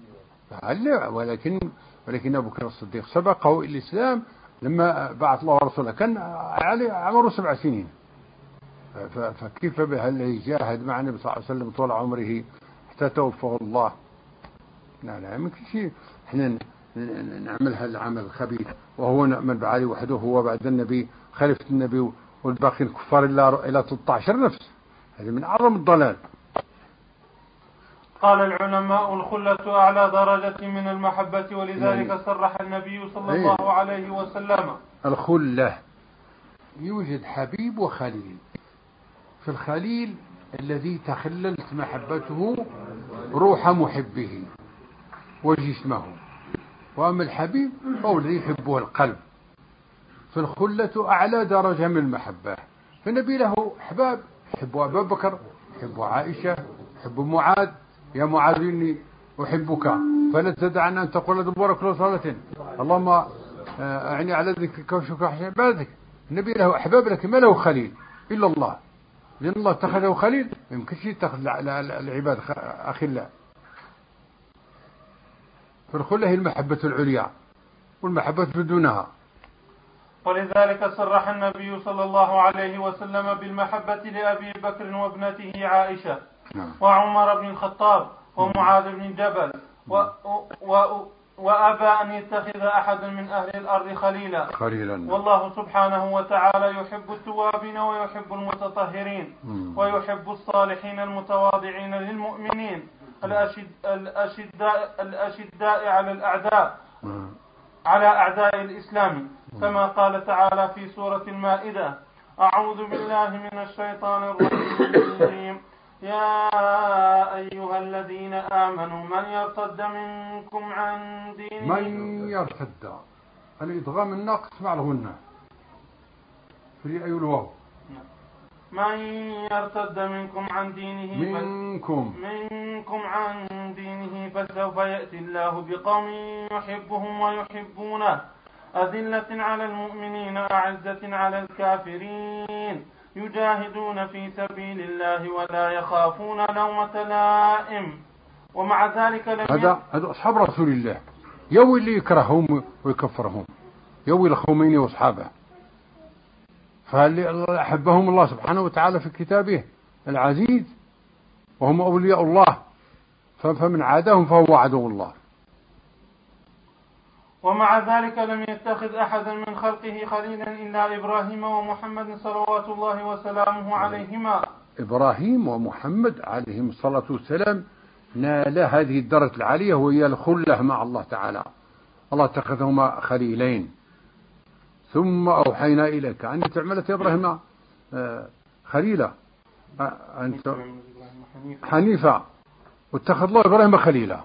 ولكن أبو بكر الصديق سبقه إلى الإسلام لما بعث الله رسوله، كان علي عمره 7 سنين، فكيف بهل يجاهد مع النبي صلى الله عليه وسلم طول عمره حتى توفاه الله؟ لا يمكن شيء احنا نعمل هالعمل الخبيث وهو نؤمن بعلي وحده، هو بعد النبي خليفة النبي والباقين كفار إلى 13 نفس، هذا من أعظم الضلال. قال العلماء: الخلة أعلى درجة من المحبة، ولذلك صرح النبي صلى الله عليه وسلم: الخلة يوجد حبيب وخليل، في الخليل الذي تخللت محبته روح محبه وجسمه، وأما الحبيب فهو الذي يحبه القلب. فالخلة أعلى درجة من المحبة، فالنبي له أحباب، يحب أبا بكر، يحب عائشة، يحب معاذ: يا معاذ إني أحبك فلا تدعنا أن تقول دبر كل صلاة اللهم أعني على ذكرك وشكرك وحسن عبادتك. النبي له أحباب لكن ما له خليل إلا الله، لأن الله اتخذه خليل، يمكنش يتخذ العباد أخلاء. فالخلة هي المحبة العليا، والمحبة بدونها. ولذلك صرح النبي صلى الله عليه وسلم بالمحبة لأبي بكر وابنته عائشة وعمر بن الخطاب ومعاذ بن جبل، وأبى أن يتخذ أحدا من أهل الأرض خليلا. والله سبحانه وتعالى يحب التوابين ويحب المتطهرين ويحب الصالحين المتواضعين للمؤمنين الأشداء على أعداء الإسلام، كما قال تعالى في سورة المائدة: أعوذ بالله من الشيطان الرجيم: يا أيها الذين آمنوا من يرتد منكم عن دينه. من يرتد، الإدغام الناقص مع الغنة في أي الواو. من يرتد منكم عن دينه منكم عن دينه فسوف يأتي الله بقوم يحبهم ويحبونه، أذلة على المؤمنين أعزة على الكافرين، يجاهدون في سبيل الله ولا يخافون لومة لائم. ومع ذلك هذا أصحاب رسول الله، يوي اللي يكرههم ويكفرهم، يوي الخميني وأصحابه، فاللي أحبهم الله سبحانه وتعالى في كتابه العزيز وهم أولياء الله، فمن عادهم فهو عدو الله. ومع ذلك لم يتخذ أحدا من خلقه خليلا إلا إبراهيم ومحمد صلوات الله وسلامه عليهما. إبراهيم ومحمد عليهم الصلاة والسلام نال هذه الدرجة العالية وهي الخلة مع الله تعالى، الله اتخذهما خليلين. ثم أوحينا إليك أن تعمل يا إبراهيم خليلا، أنت حنيفا، واتخذ الله إبراهيم خليلا.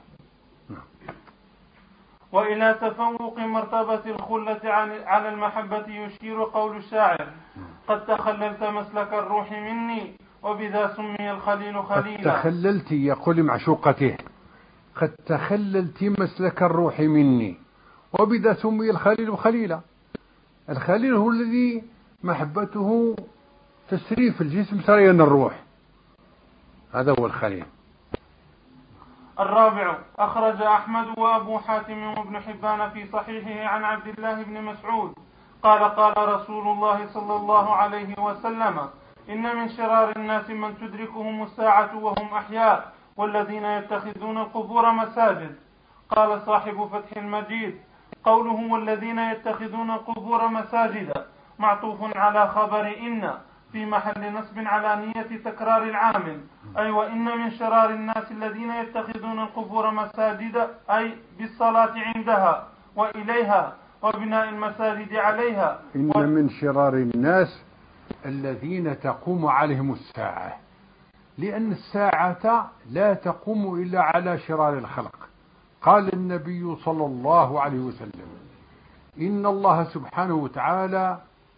وإلى تفوق مرتبة الخلة على المحبة يشير قول الشاعر: قد تخللت مسلك الروح مني وبذا سمي الخليل خليلا. قد تخللت، يقول معشوقته: قد تخللت مسلك الروح مني وبذا سمي الخليل خليلا. الخليل هو الذي محبته تسري في الجسم سريان الروح، هذا هو الخليل. الرابع: أخرج أحمد وأبو حاتم وابن حبان في صحيحه عن عبد الله بن مسعود قال: قال رسول الله صلى الله عليه وسلم: إن من شرار الناس من تدركهم الساعة وهم أحياء والذين يتخذون القبور مساجد. قال صاحب فتح المجيد: قوله والذين يتخذون القبور مساجد معطوف على خبر إن في محل نصب على نية تكرار العامل، أي وإن من شرار الناس الذين يتخذون القبور مساجد، أي بالصلاة عندها وإليها وبناء المساجد عليها. إن من شرار الناس الذين تقوم عليهم الساعة، لأن الساعة لا تقوم إلا على شرار الخلق. قال النبي صلى الله عليه وسلم: إن الله سبحانه وتعالى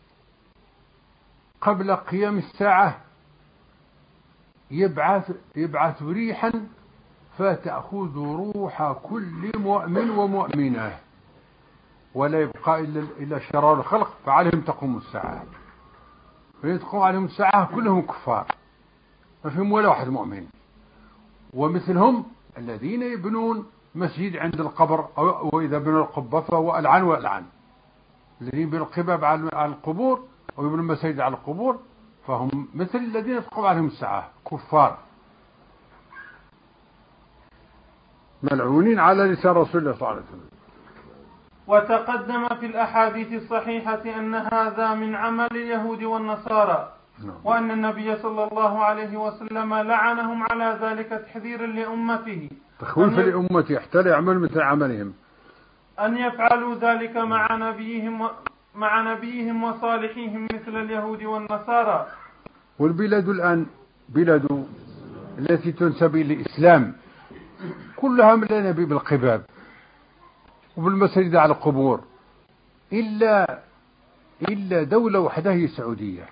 قبل قيام الساعة يبعث ريحا فتأخذ روح كل مؤمن ومؤمنة، ولا يبقى إلا شرار الخلق، فعليهم تقوم الساعة. فيتقوم عليهم الساعة كلهم كفار، ما فيهم ولا واحد مؤمن. ومثلهم الذين يبنون مسجد عند القبر، وإذا بنوا القبة فهو ألعن وألعن. الذين يبنوا القباب على القبور ويبنوا المساجد على القبور فهم مثل الذين تقوم عليهم الساعة، كفار ملعونين على لسان رسول الله صلى الله عليه وسلم. وتقدم في الأحاديث الصحيحة أن هذا من عمل اليهود والنصارى، وأن النبي صلى الله عليه وسلم لعنهم على ذلك تحذيرا لأمته، تخويفا لأمته حتى لا يعمل مثل عملهم، أن يفعلوا ذلك مع نبيهم وصالحيهم مثل اليهود والنصارى. والبلاد الآن بلاد التي تنسب إلى الإسلام كلها مليانة بالقباب وبالمساجد على القبور، إلا دولة وحدها هي السعودية.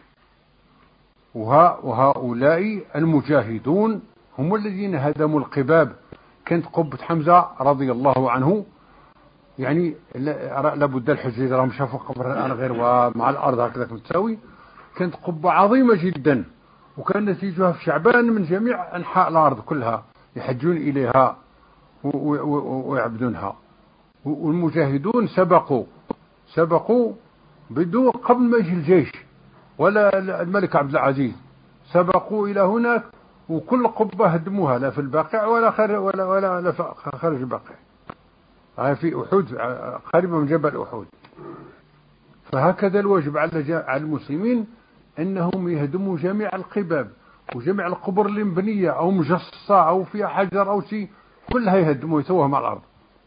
وهؤلاء المجاهدون هم الذين هدموا القباب. كانت قبة حمزة رضي الله عنه، يعني لابد الحجاج راهم شافوا قبر الآن غير ومع الأرض هكذا متساوي. كانت قبة عظيمة جدا، وكان نتيجها في شعبان من جميع أنحاء الأرض كلها يحجون إليها ويعبدونها. والمجاهدون سبقوا بدون قبل ما يجي الجيش ولا الملك عبد العزيز، سبقوا إلى هناك وكل قبة هدموها، لا في الباقع ولا خارج الباقع، في أحد قريبا من جبل أحد. فهكذا الواجب على المسلمين أنهم يهدموا جميع القباب وجميع القبور اللي مبنية أو مجصصة أو فيها حجر أو شيء، كلها يهدموا ويسووها مع الأرض.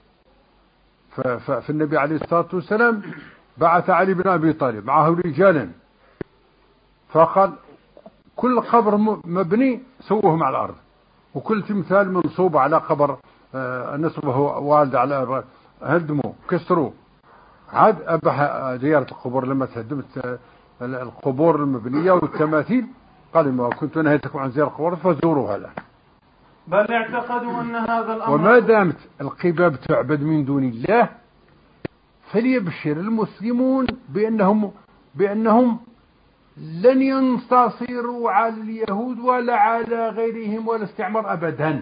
فالنبي عليه الصلاة والسلام بعث علي بن أبي طالب معه رجالا، فقال كل قبر مبني سووه مع الأرض، وكل تمثال منصوب على قبر نصبه والد على هدموا كسروا. عاد أبح زيارة القبور لما تهدمت القبور المبنية والتماثيل، قال ما كنت نهيتكم عن زيارة القبور فزوروها الآن. بل اعتقدوا أن هذا الأمر، وما دامت القباب تعبد من دون الله فليبشر المسلمون بأنهم لن ينتصروا على اليهود ولا على غيرهم ولا استعمار أبدا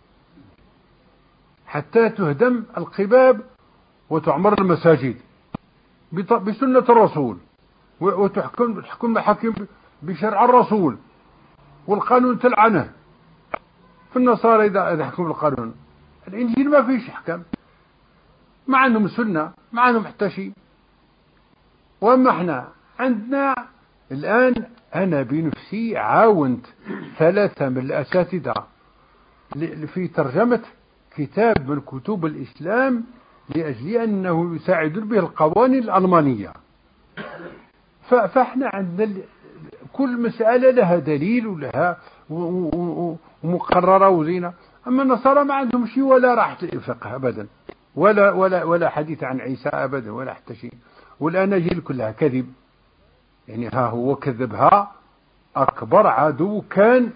حتى تهدم القباب وتعمر المساجد بسنة الرسول، وتحكم محاكم بشرع الرسول، والقانون تلعنه. في النصارى إذا حكموا القانون، الإنجيل ما فيش حكم، ما عندهم سنة، ما عندهم حتى شيء. وأما احنا عندنا الآن، أنا بنفسي عاونت 3 من الأساتذة في ترجمة كتاب من كتب الإسلام لأجل أنه يساعد به القوانين الألمانية. فاحنا عندنا كل مسألة لها دليل ولها ومقررة وزينة. أما النصارى ما عندهم شيء، ولا راحة الفقه أبدا، ولا حديث عن عيسى أبدا، ولا حتى شيء. والأناجيل كلها كذب، يعني ها هو كذبها أكبر عدو كان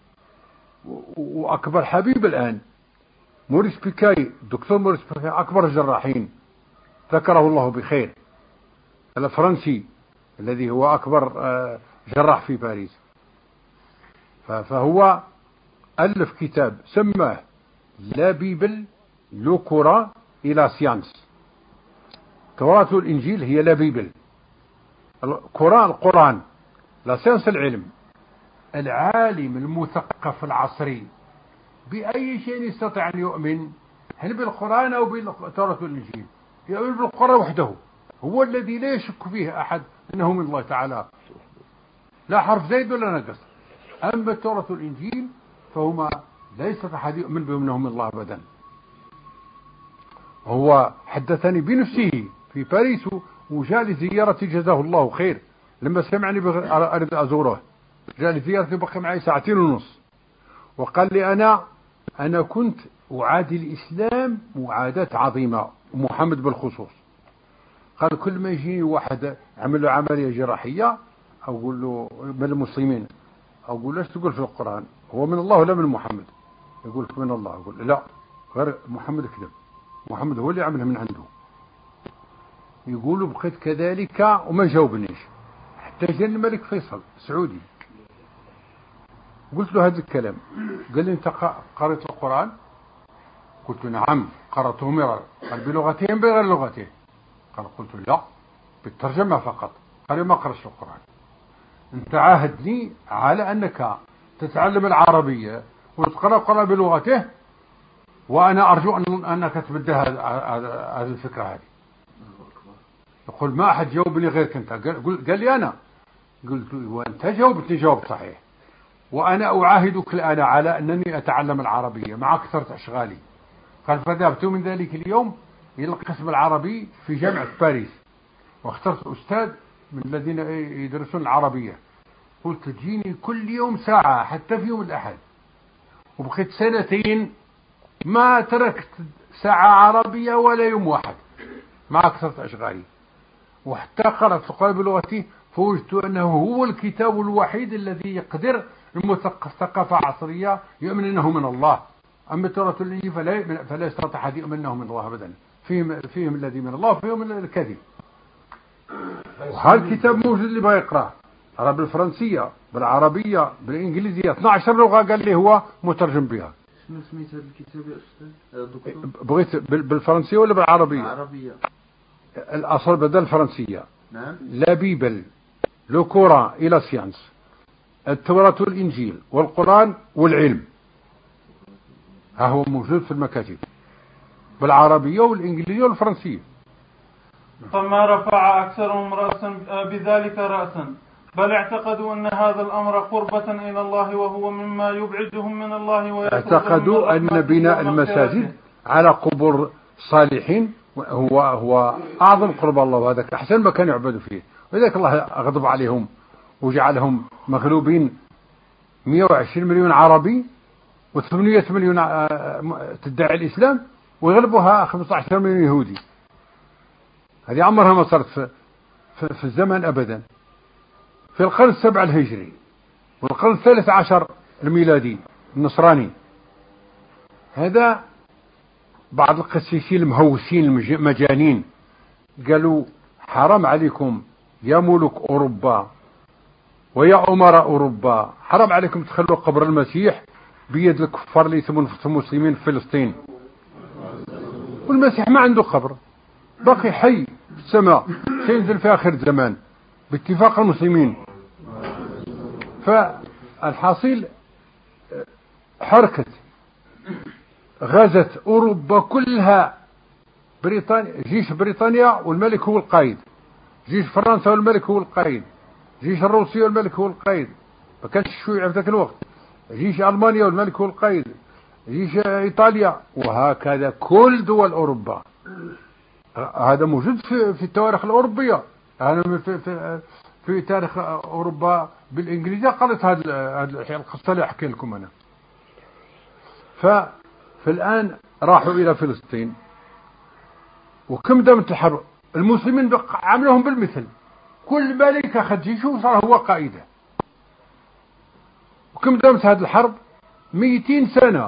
وأكبر حبيب الآن. موريس بيكاي، الدكتور موريس بيكاي أكبر الجراحين ذكره الله بخير، الفرنسي الذي هو أكبر جراح في باريس. فهو ألف كتاب سماه لا بيبل لو كورا إلى سيانس. التوراة والإنجيل هي لا بيبل، القرآن لا سيانس العلم. العالم المثقف العصري بأي شيء يستطيع أن يؤمن، هل بالقرآن أو بالتوراة والإنجيل؟ يؤمن بالقرآن وحده، هو الذي لا يشك فيه أحد أنه من الله تعالى، لا حرف زيد ولا نقص. أما التوراة والإنجيل فهما لا يستطيع أحد يؤمن بهم أنهم من الله أبدا. هو حدثني بنفسه في باريس وجاء لزيارتي جزاه الله خير. لما سمعني أريد أزوره جاء لزيارتي بقي معي 2.5 ساعة وقال لي أنا كنت أعادي الإسلام معاداة عظيمة ومحمد بالخصوص. قال كل ما يجيني واحد عمل له عملية جراحية أقول له من المسلمين أقول له ايش تقول في القرآن هو من الله ولا من محمد؟ يقول من الله. أقول لا غير محمد كذب محمد هو اللي عمله من عنده. يقولوا بقيت كذلك وما جاوبنيش حتى جاء الملك فيصل سعودي قلت له هذا الكلام. قال لي انت قرأت القرآن؟ قلت نعم قرأته مرارا. قال بلغتين بغير لغتين؟ قال قلت لا بالترجمة فقط. قال ما قرأت القرآن. انت عاهدني على انك تتعلم العربية وتقرأ القرآن بلغته وانا ارجو انك تبدل هذه الفكرة هذه. يقول ما أحد جاوبني غيرك أنت. قال لي أنا. قلت وأنت جاوبتني جواب صحيح وأنا أعاهدك الآن على أنني أتعلم العربية مع كثرة أشغالي. قال فذهبت من ذلك اليوم إلى القسم العربي في جامعة باريس واخترت أستاذ من الذين يدرسون العربية. قلت تجيني كل يوم ساعة حتى في يوم الأحد وبقيت 2 سنين ما تركت ساعة عربية ولا يوم واحد مع كثرة أشغالي. وحتى قرأت القرآن بلغتي فوجدت أنه هو الكتاب الوحيد الذي يقدر المثقف ثقافة عصرية يؤمن أنه من الله. أما التوراة والإنجيل فلا يستطيع أحد يؤمن أنه من الله أبدا. فيهم الذي من الله وفيهم الكذب. وهذا الكتاب موجود اللي بغى يقرأه بالفرنسية بالعربية بالإنجليزية 12 لغة. قال لي هو مترجم بها. شنو سميت هذا الكتاب يا أستاذ دكتور؟ بغيت بالفرنسية ولا بالعربية؟ العربية. الأصل بدل الفرنسية. نعم. لا بيبل لو كوران إلى سيانس التوراة والإنجيل والقرآن والعلم ها هو موجود في المكاتب بالعربية والإنجليزية والفرنسية. فما رفع أكثرهم رأسا بذلك رأسا بل اعتقدوا أن هذا الأمر قربة إلى الله وهو مما يبعدهم من الله. اعتقدوا أن بناء المساجد على قبور صالحين هو أعظم قرب الله وهذا أحسن ما كانوا يعبدوا فيه. ولذلك الله أغضب عليهم وجعلهم مغلوبين 120 مليون عربي و800 مليون تدعي الإسلام ويغلبها 15 مليون يهودي. هذه عمرها ما صارت في الزمن أبدا. في القرن 7 الهجري والقرن 13 الميلادي النصراني. هذا بعض القسيسين المهوسين المجانين قالوا حرام عليكم يا ملوك أوروبا ويا أمراء أوروبا حرام عليكم تخلوا قبر المسيح بيد الكفار اللي يسمون المسلمين في فلسطين. والمسيح ما عنده قبر باقي حي في السماء سينزل في آخر الزمان باتفاق المسلمين. فالحاصل حركة غزت أوروبا كلها. جيش بريطانيا والملك هو القائد. جيش فرنسا والملك هو القائد. جيش الروسية والملك هو القائد. ما كانش الشيوعي في ذاك الوقت. جيش ألمانيا والملك هو القائد. جيش إيطاليا وهكذا كل دول أوروبا. هذا موجود في التواريخ الأوروبية. أنا في تاريخ أوروبا بالإنجليزية قرأت هذا القصة اللي أحكي لكم أنا. فالآن راحوا إلى فلسطين وكم دامت الحرب المسلمين عملهم بالمثل. كل ملك أخذ جيشه وصار هو قائده. وكم دامت هذه الحرب 200 سنة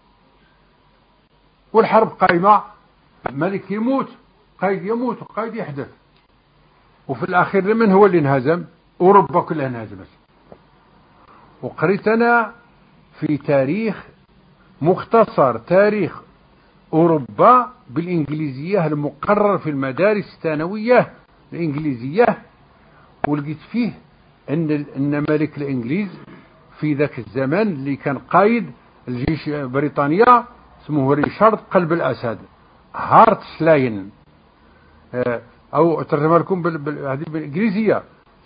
والحرب قائمة. ملك يموت قائد يموت وقائد يحدث. وفي الأخير من هو اللي انهزم؟ أوروبا كلها انهزمت. وقريت أنا في تاريخ مختصر تاريخ أوروبا بالإنجليزية المقرر في المدارس الثانوية الإنجليزية ولقيت فيه أن ملك الإنجليز في ذاك الزمان اللي كان قائد الجيش بريطانيا اسمه ريشارد قلب الأسد هارت سلاين أو ترجمة لكم هذه بالإنجليزية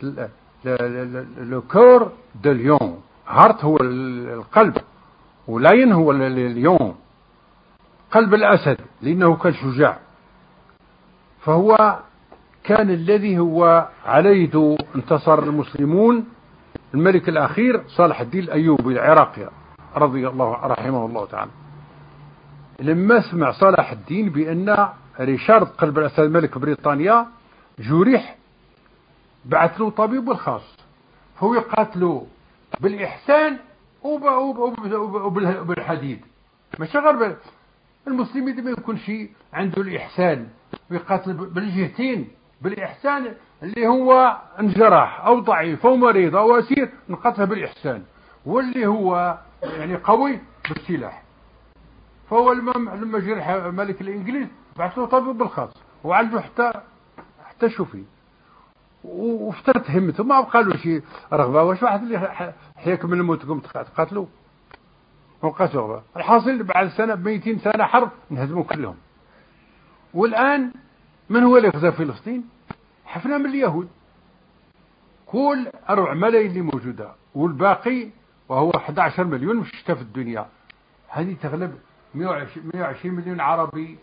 لو كور دو ليون. هارت هو القلب ولاين هو اليون. قلب الأسد لأنه كان شجاع. فهو كان الذي هو عليه انتصر المسلمون الملك الأخير صالح الدين الأيوبي العراقي رضي الله رحمه الله تعالى. لما سمع صالح الدين بأن ريشارد قلب الأسد ملك بريطانيا جرح، بعث له طبيب الخاص، فهو يقاتله بالإحسان وبالحديد. ماشي غير المسلمين ما يكون شيء عنده الإحسان ويقاتل بالجهتين، بالإحسان اللي هو انجرح أو ضعيف أو مريض أو أسير نقاتله بالإحسان، واللي هو يعني قوي بالسلاح. فهو لما جرح ملك الإنجليز بعث له طبيب بالخاص وعالجه حتى شوفي، وافترت همته، ما بقى له شيء رغبة. واش واحد اللي حياك من الموت تقوم تقاتلوا؟ وقت رغبة. الحاصل بعد سنة 200 سنة حرب انهزموا كلهم. والآن من هو اللي غزا فلسطين؟ حفنا من اليهود، كل 4 ملايين اللي موجودة، والباقي وهو 11 مليون مش في الدنيا. هذه تغلب 120 مليون عربي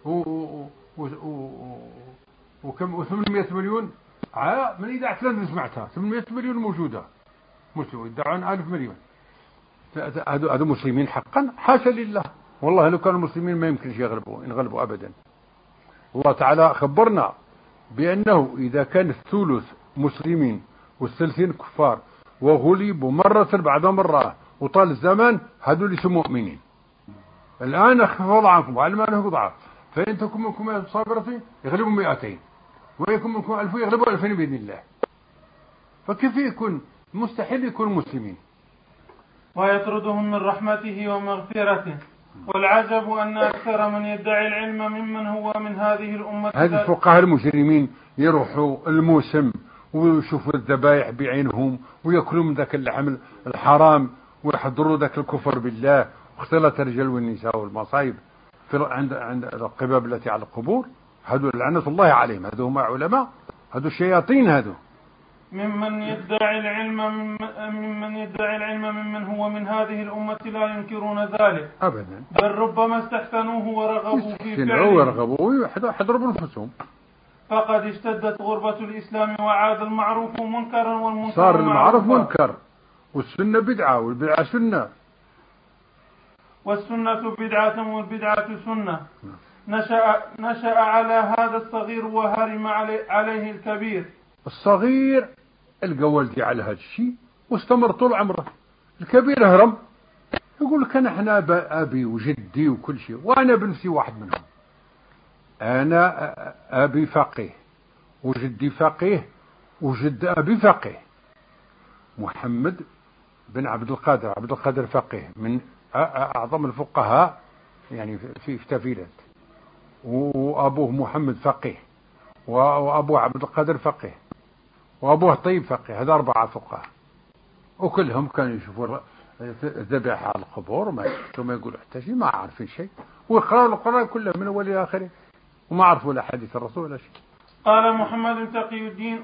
وكم 800 مليون من إذاعة لندن سمعتها 800 مليون موجودة مسلمين، يدعون 1000 مليون. هذا مسلمين حقا؟ حاشا لله، والله لو كانوا مسلمين ما يمكنش ينغلبوا أبدا. الله تعالى خبرنا بأنه إذا كان الثلث مسلمين والثلثين كفار وغلبوا مرة بعد مرة وطال الزمان، هذول يسموا مؤمنين. الآن أخفض عنكم علم أنه ضعف، فإن تكن منكم صابرة يغلبوا 200، ويكن منكم 1000 يغلبوا 2000 بإذن الله. فكيف يكون مستحيل يكون مسلمين؟ ويطردهم من رحمته ومغفرته. والعجب أن أكثر من يدعي العلم ممن هو من هذه الأمة. هذه الفقهاء المجرمين يروحوا الموسم ويشوفوا الذبائح بعينهم ويأكلوا من ذاك اللحم الحرام ويحضروا ذاك الكفر بالله واختلاط الرجال والنساء والمصايب عند القباب التي على القبور. هذو لعنة الله عليهم، هذو هم علماء، هذو الشياطين. هذو ممن يدعي العلم ممن هو من هذه الأمة لا ينكرون ذلك أبدا، بل ربما استحسنوه ورغبوا في فعله ورغبوا ويحضروا بنفسهم. فقد اشتدت غربة الإسلام وعاد المعروف منكرا والمنكر صار المعروف منكر، والسنة بدعة والبدعة سنة، والسنة بدعة والبدعة سنة. نشأ على هذا الصغير وهرم عليه الكبير. الصغير القولدي على هذا الشيء واستمر طول عمره. الكبير هرم يقول لك احنا أبي وجدي وكل شيء، وأنا بنفسي واحد منهم. أنا أبي فقيه وجدي فقيه وجد أبي فقيه. محمد بن عبد القادر فقيه من أعظم الفقهاء يعني في تفيلات، وأبوه محمد فقيه، وأبوه عبد القادر فقيه، وأبوه طيب فقيه. هذا 4 فقهاء، وكلهم كانوا يشوفوا الذبائح على القبور وما يقولوا حتى شيء، ما عارفين شيء، ويقرأوا القرآن كله من أول إلى آخره وما عرفوا لا حديث الرسول ولا شيء. قال محمد تقي الدين: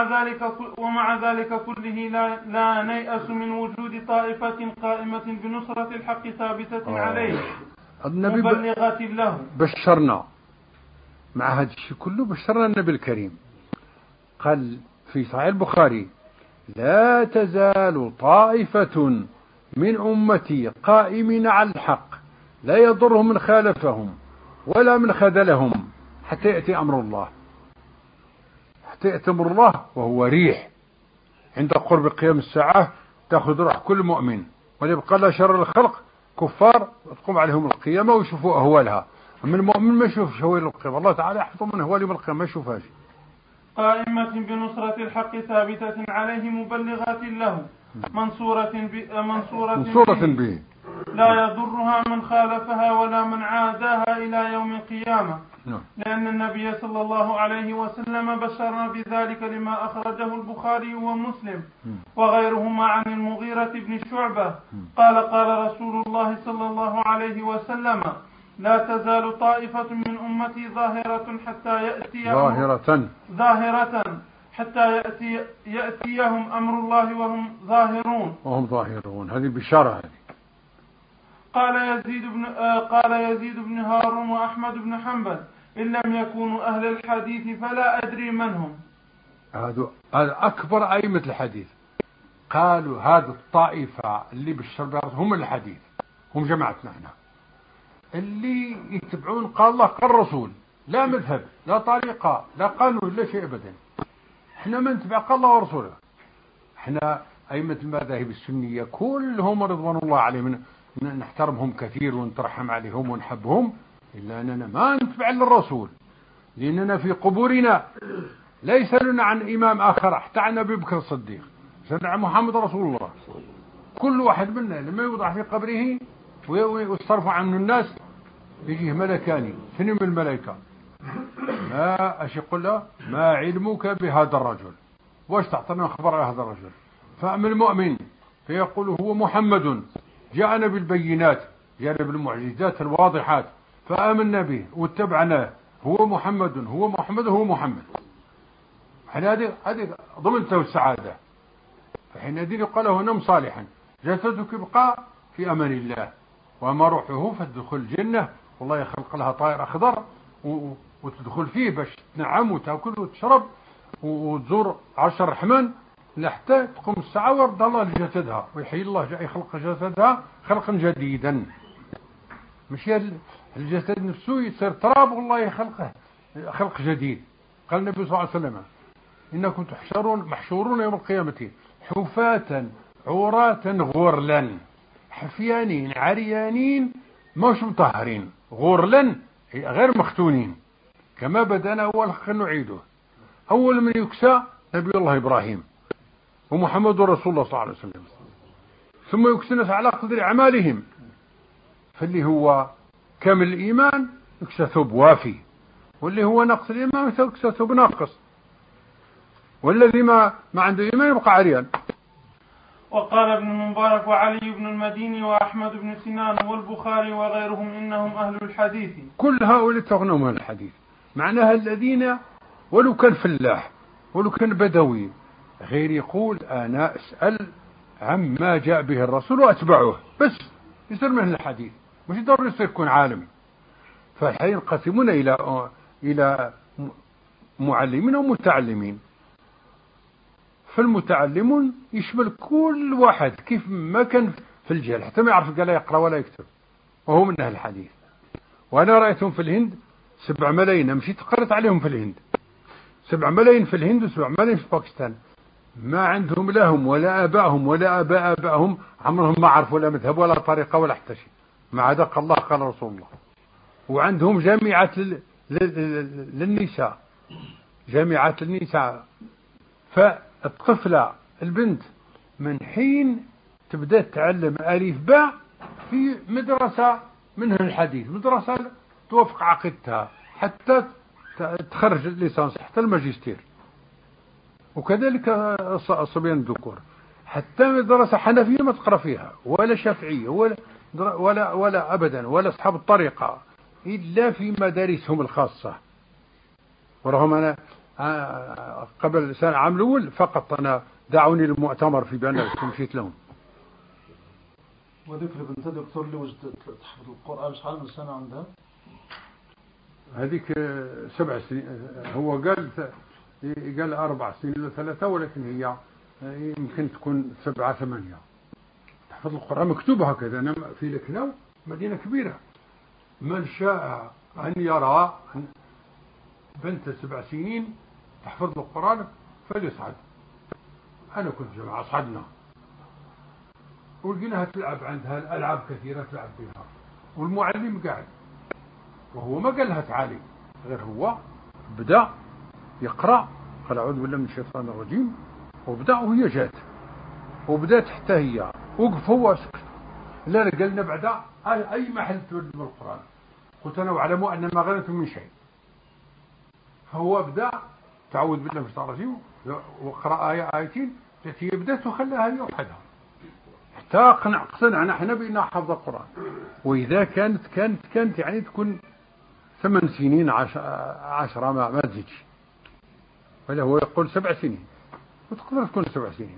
ومع ذلك كله لا نيأس من وجود طائفة قائمة بنصرة الحق ثابتة عليه مبلغة له. بشرنا مع هذا الشيء كله، بشرنا النبي الكريم قال في صحيح البخاري: لا تزال طائفة من أمتي قائمين على الحق لا يضرهم من خالفهم ولا من خذلهم حتى يأتي أمر الله. حتى يأتي أمر الله وهو ريح عند قرب قيام الساعة تأخذ روح كل مؤمن، ويبقى لا شر الخلق كفار تقوم عليهم القيامة ويشوفوا أهوالها. من المؤمن ما يشوفش أهوال القيامة، الله تعالى يحفظ من أهوال يوم القيامة ما يشوفهاش. قائمة بنصرة الحق ثابتة عليه مبلغة له منصورة به لا يضرها من خالفها ولا من عاداها إلى يوم القيامة. لأن النبي صلى الله عليه وسلم بشرنا بذلك لما أخرجه البخاري ومسلم وغيرهما عن المغيرة بن شعبة قال رسول الله صلى الله عليه وسلم: لا تزال طائفة من أمتي ظاهرة حتى يأتيهم أمر الله وهم ظاهرون. هذه بشارة. هذه قال يزيد بن هارون وأحمد بن حنبل: إن لم يكونوا أهل الحديث فلا أدري من هم. هذا أكبر أئمة الحديث قالوا هذه الطائفة اللي بالشرب هم الحديث، هم جماعتنا احنا اللي يتبعون قال الله قال الرسول، لا مذهب لا طريقة لا قانون لا شيء أبدا. احنا من نتبع قال الله ورسوله. احنا أئمة المذاهب السنية كلهم رضوان الله عليهم نحترمهم كثير ونترحم عليهم ونحبهم، إلا أننا ما نتبع للرسول، لأننا في قبورنا لا يسألون عن إمام آخر حتى عن أبي بكر الصديق، يسألون عن محمد رسول الله. كل واحد منا لما يوضع في قبره ويصرف عنه الناس يجيه ملكان ثنين من الملائكة، ما أش يقول له ما علمك بهذا الرجل، واش تعطينا خبر على هذا الرجل؟ فأما المؤمن فيقول هو محمد جاءنا بالبينات، جاءنا بالمعجزات الواضحات فآمنا به واتبعناه، هو محمد هو محمد هو محمد. هذه ضمنته السعادة. فحينئذ يقال له نم صالحا جسدك يبقى في أمان الله، وأما روحه فتدخل الجنة، والله يخلق لها طائر أخضر وتدخل فيه باش تنعم وتأكل وتشرب وتزور عرش الرحمن لحتى تقوم الساعة ويرد الله لجسدها ويحيي الله جاء يخلق جسدها خلقا جديدا. مش الجسد نفسه يصير تراب والله يخلقه خلق جديد. قال النبي صلى الله عليه وسلم إنكم محشورون يوم القيامة حفاة عراة غرلا، حفيانين عريانين مش مطهرين، غرلا غير مختونين، كما بدأنا أول خلق نعيده. أول من يكسى نبي الله إبراهيم ومحمد رسول الله صلى الله عليه وسلم، ثم يكسى الناس على قدر أعمالهم، فاللي هو كامل الإيمان يكسى ثوب وافي، واللي هو نقص الإيمان يكسى ثوب ناقص، والذي ما عنده إيمان يبقى عريان. وقال ابن المبارك وعلي بن المديني وأحمد بن سنان والبخاري وغيرهم إنهم أهل الحديث. كل هؤلاء تغنوا من الحديث، معناها الذين ولو كان فلاح ولو كان بدوي غير يقول أنا أسأل عما جاء به الرسول وأتبعه، بس يصير من الحديث، مش ضروري يصير يكون عالم. فالحين ينقسمون إلى معلمين ومتعلمين. فالمتعلمون يشمل كل واحد كيف ما كان في الجهل حتى ما يعرف قال يقرأ ولا يكتب، وهو من أهل الحديث. وأنا رأيتهم في الهند 7 ملايين، مشيت قرأت عليهم في الهند 7 ملايين في الهند و7 ملايين في باكستان، ما عندهم لا هم ولا آبائهم ولا آباء آبائهم عمرهم ما عرفوا ولا مذهب ولا طريقة ولا حتى شيء، ما عدا قال الله قال رسول الله. وعندهم جامعات للنساء، جامعات للنساء. فالطفلة البنت من حين تبدأ تتعلم ألف باء في مدرسة منها الحديث، مدرسة توافق عقيدتها حتى تخرج الليسانس حتى الماجستير. وكذلك الصبيان الذكور، حتى مدرسة حنفية ما تقرأ فيها ولا شافعية ولا أبدا ولا أصحاب الطريقة إلا في مدارسهم الخاصة. ورغم أنا قبل سنة عام الأول فقط أنا دعوني للمؤتمر في بنات مشيت لهم. وذكر بنت دكتور اللي وجدت تحفظ القرآن شحال من سنة عندها؟ هذيك 7 سنين، هو قال 4 سنين ولا 3، ولكن هي يمكن تكون 7 8 تحفظ القرآن مكتوبة هكذا. أنا في لكنو مدينة كبيرة، من شاء أن يرى بنت 7 سنين تحفظ القرآن فليصعد. أنا كنت جماعة صعدنا ولقيناها تلعب، عندها الألعاب كثيرة تلعب بها، والمعلم قاعد وهو ما قال لها تعالي، غير هو بدأ يقرأ قال أعوذ بالله من الشيطان الرجيم، وبدأ وهي جات وبدأت حتى هي وقف هو سكت. لا قال لنا بعد أي محل تولد من القرآن. قلت أنا واعلموا أن ما غنمتم من شيء. فهو بدأ تعوذ بالله من الشيطان الرجيم وقرأ آية آيتين التي بدأت وخلاها هي وحدها حتى اقتنعنا احنا بأنها حفظ القرآن. وإذا كانت يعني تكون 8 سنين 10 ما تزيدش، ولا هو يقول 7 سنين وتقدر تكون 7 سنين.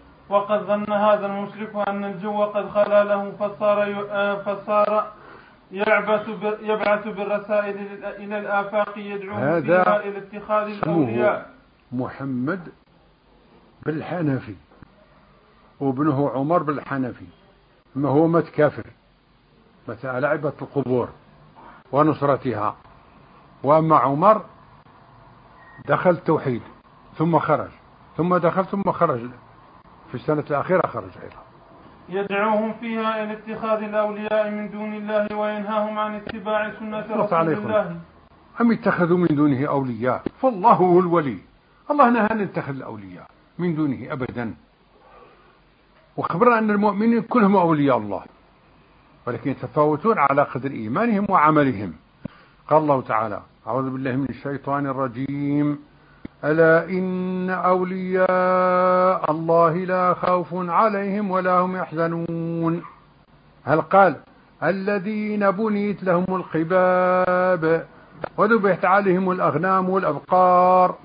وقد ظن هذا المشرك أن الجو قد خلا له فصار يبعث بالرسائل إلى الآفاق يدعوهم فيها إلى اتخاذ الأولياء. محمد بالحنفي وابنه عمر بالحنفي، ما هو مات كافر، مات على عبادة القبور ونصرتها. وأما عمر دخل التوحيد ثم خرج، ثم دخل ثم خرج، في السنة الأخيرة خرج أيضا. يدعوهم فيها إلى اتخاذ الأولياء من دون الله وينهاهم عن اتباع سنة رسول الله. هم اتخذوا من دونه أولياء، فالله هو الولي. الله نهى أن نتخذ الأولياء من دونه أبدا، وخبرنا أن المؤمنين كلهم أولياء الله، ولكن يتفاوتون على قدر إيمانهم وعملهم. قال الله تعالى: أعوذ بالله من الشيطان الرجيم: ألا إن أولياء الله لا خوف عليهم ولا هم يحزنون. هل قال الذين بنيت لهم القباب وذبحت عليهم الأغنام والأبقار؟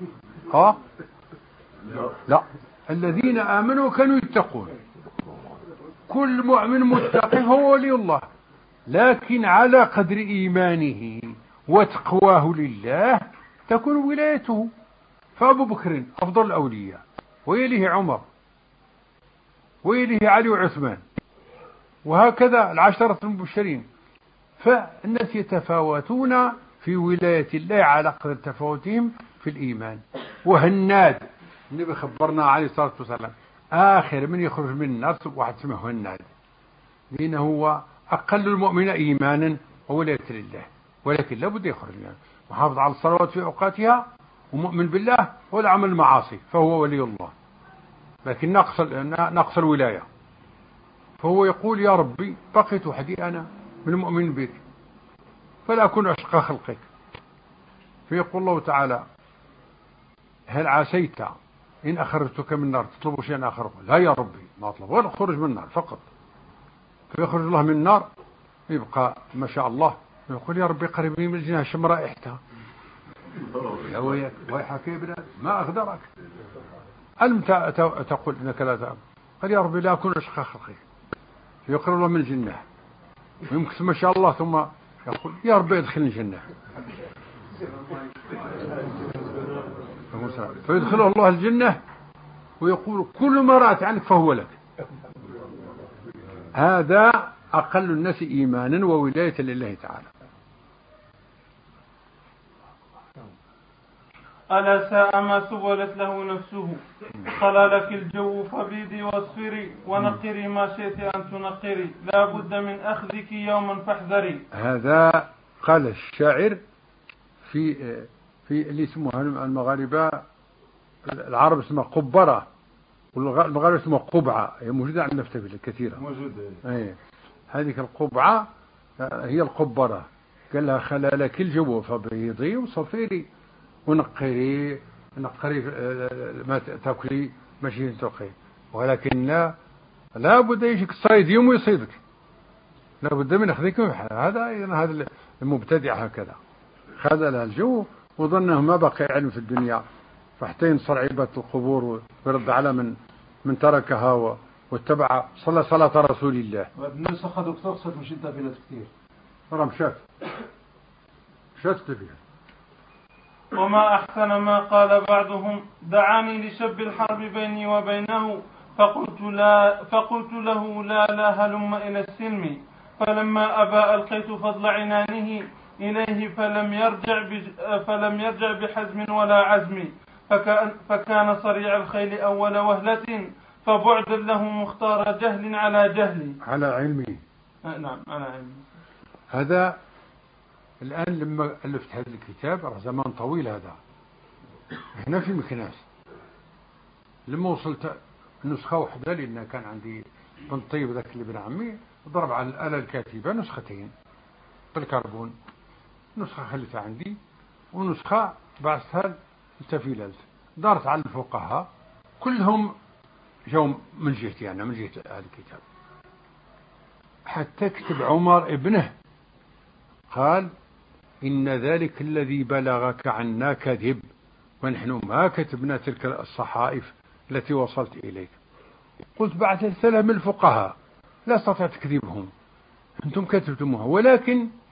لا، الذين آمنوا كانوا يتقون. كل مؤمن متقي هو ولي الله، لكن على قدر إيمانه وتقواه لله تكون ولايته. فأبو بكر أفضل الأولياء، ويليه عمر، ويليه علي وعثمان، وهكذا العشرة المبشرين. فالناس يتفاوتون في ولاية الله على قدر تفاوتهم في الإيمان. وهناد النبي خبرنا عليه الصلاة والسلام آخر من يخرج من النار واحد اسمه هناد، لأنه هو أقل المؤمن إيمانا وولاية لله، ولكن لابد يخرج منه محافظ على الصلوات في أوقاتها ومؤمن بالله ولا عمل المعاصي، فهو ولي الله، لكن نقص الولاية. فهو يقول: يا ربي بقيت وحدي أنا من المؤمن بك فلا أكون أشقى خلقك. فيقول الله تعالى: هل عسيت إن أخرجتك من النار تطلب شيئا آخر؟ لا يا ربي ما أطلب ولا خرج من النار فقط. فيخرج الله من النار يبقى ما شاء الله، يقول: يا ربي قريبني من الجنة شم رائحتها. يا ويحك يا ابن ما أغدرك، ألم تقول إنك لا تأمن؟ قال: يا ربي لا أكون أشقى خلقك. فيقرر الله من الجنة ويمكث ما شاء الله، ثم يقول: يا ربي ادخلني الجنة. فيدخله الله الجنة ويقول: كل ما رأت عنك فهو لك. هذا أقل الناس إيمانا وولاية لله تعالى. ألا ساء ما سولت له نفسه، قال لك الجو فبيدي واصفري ونقري ما شئت أن تنقري، لا بد من أخذك يوما فاحذري. هذا قال الشاعر في اللي اسمها المغاربة، العرب اسمها قبرة والمغاربة اسمها قبعة، هي موجودة عندنا في تفيل كثيرة موجودة. هذه القبعة هي القبرة. قال لها: خلالك الجو فبيضي وصفيري ونقري ما تاكلي ماشي تقي، ولكن لا بد يجيك الصيد يوم ويصيدك، لا بد من أخذك. هذا المبتدع هكذا خذلها الجو وظنه ما بقي علم في الدنيا، فحتى ينصر عبادة القبور ويرد على من تركها واتبع صلاة رسول الله. الناس أخذوا تقصد مش انت في ناس كثير رم شات فيها. وما أحسن ما قال بعضهم: دعاني لشب الحرب بيني وبينه فقلت له لا هلم إلى السلم، فلما أبى ألقيت فضل عنانه إليه فلم يرجع بحزم ولا عزم، فكان صريع الخيل أول وهلة، فبعدا له مختار جهل على جهل على علمي. نعم على علمي. هذا الآن لما ألفت هذا الكتاب راه زمان طويل، هذا هنا في مكناس. لما وصلت نسخة واحدة، لأن كان عندي بن طيب ذاك اللي ابن عمي ضرب على الآلة الكاتبة نسختين بالكربون، نسخة خليتها عندي ونسخة بعثتها لتفيلات، دارت على الفقهاء كلهم جو من جهتي أنا، من جهة هذا الكتاب، حتى كتب عمر ابنه قال: إن ذلك الذي بلغك عنا كذب، ونحن ما كتبنا تلك الصحائف التي وصلت إليك. قلت: بعث 3 من الفقهاء لا استطيع تكذبهم، أنتم كتبتموها، ولكن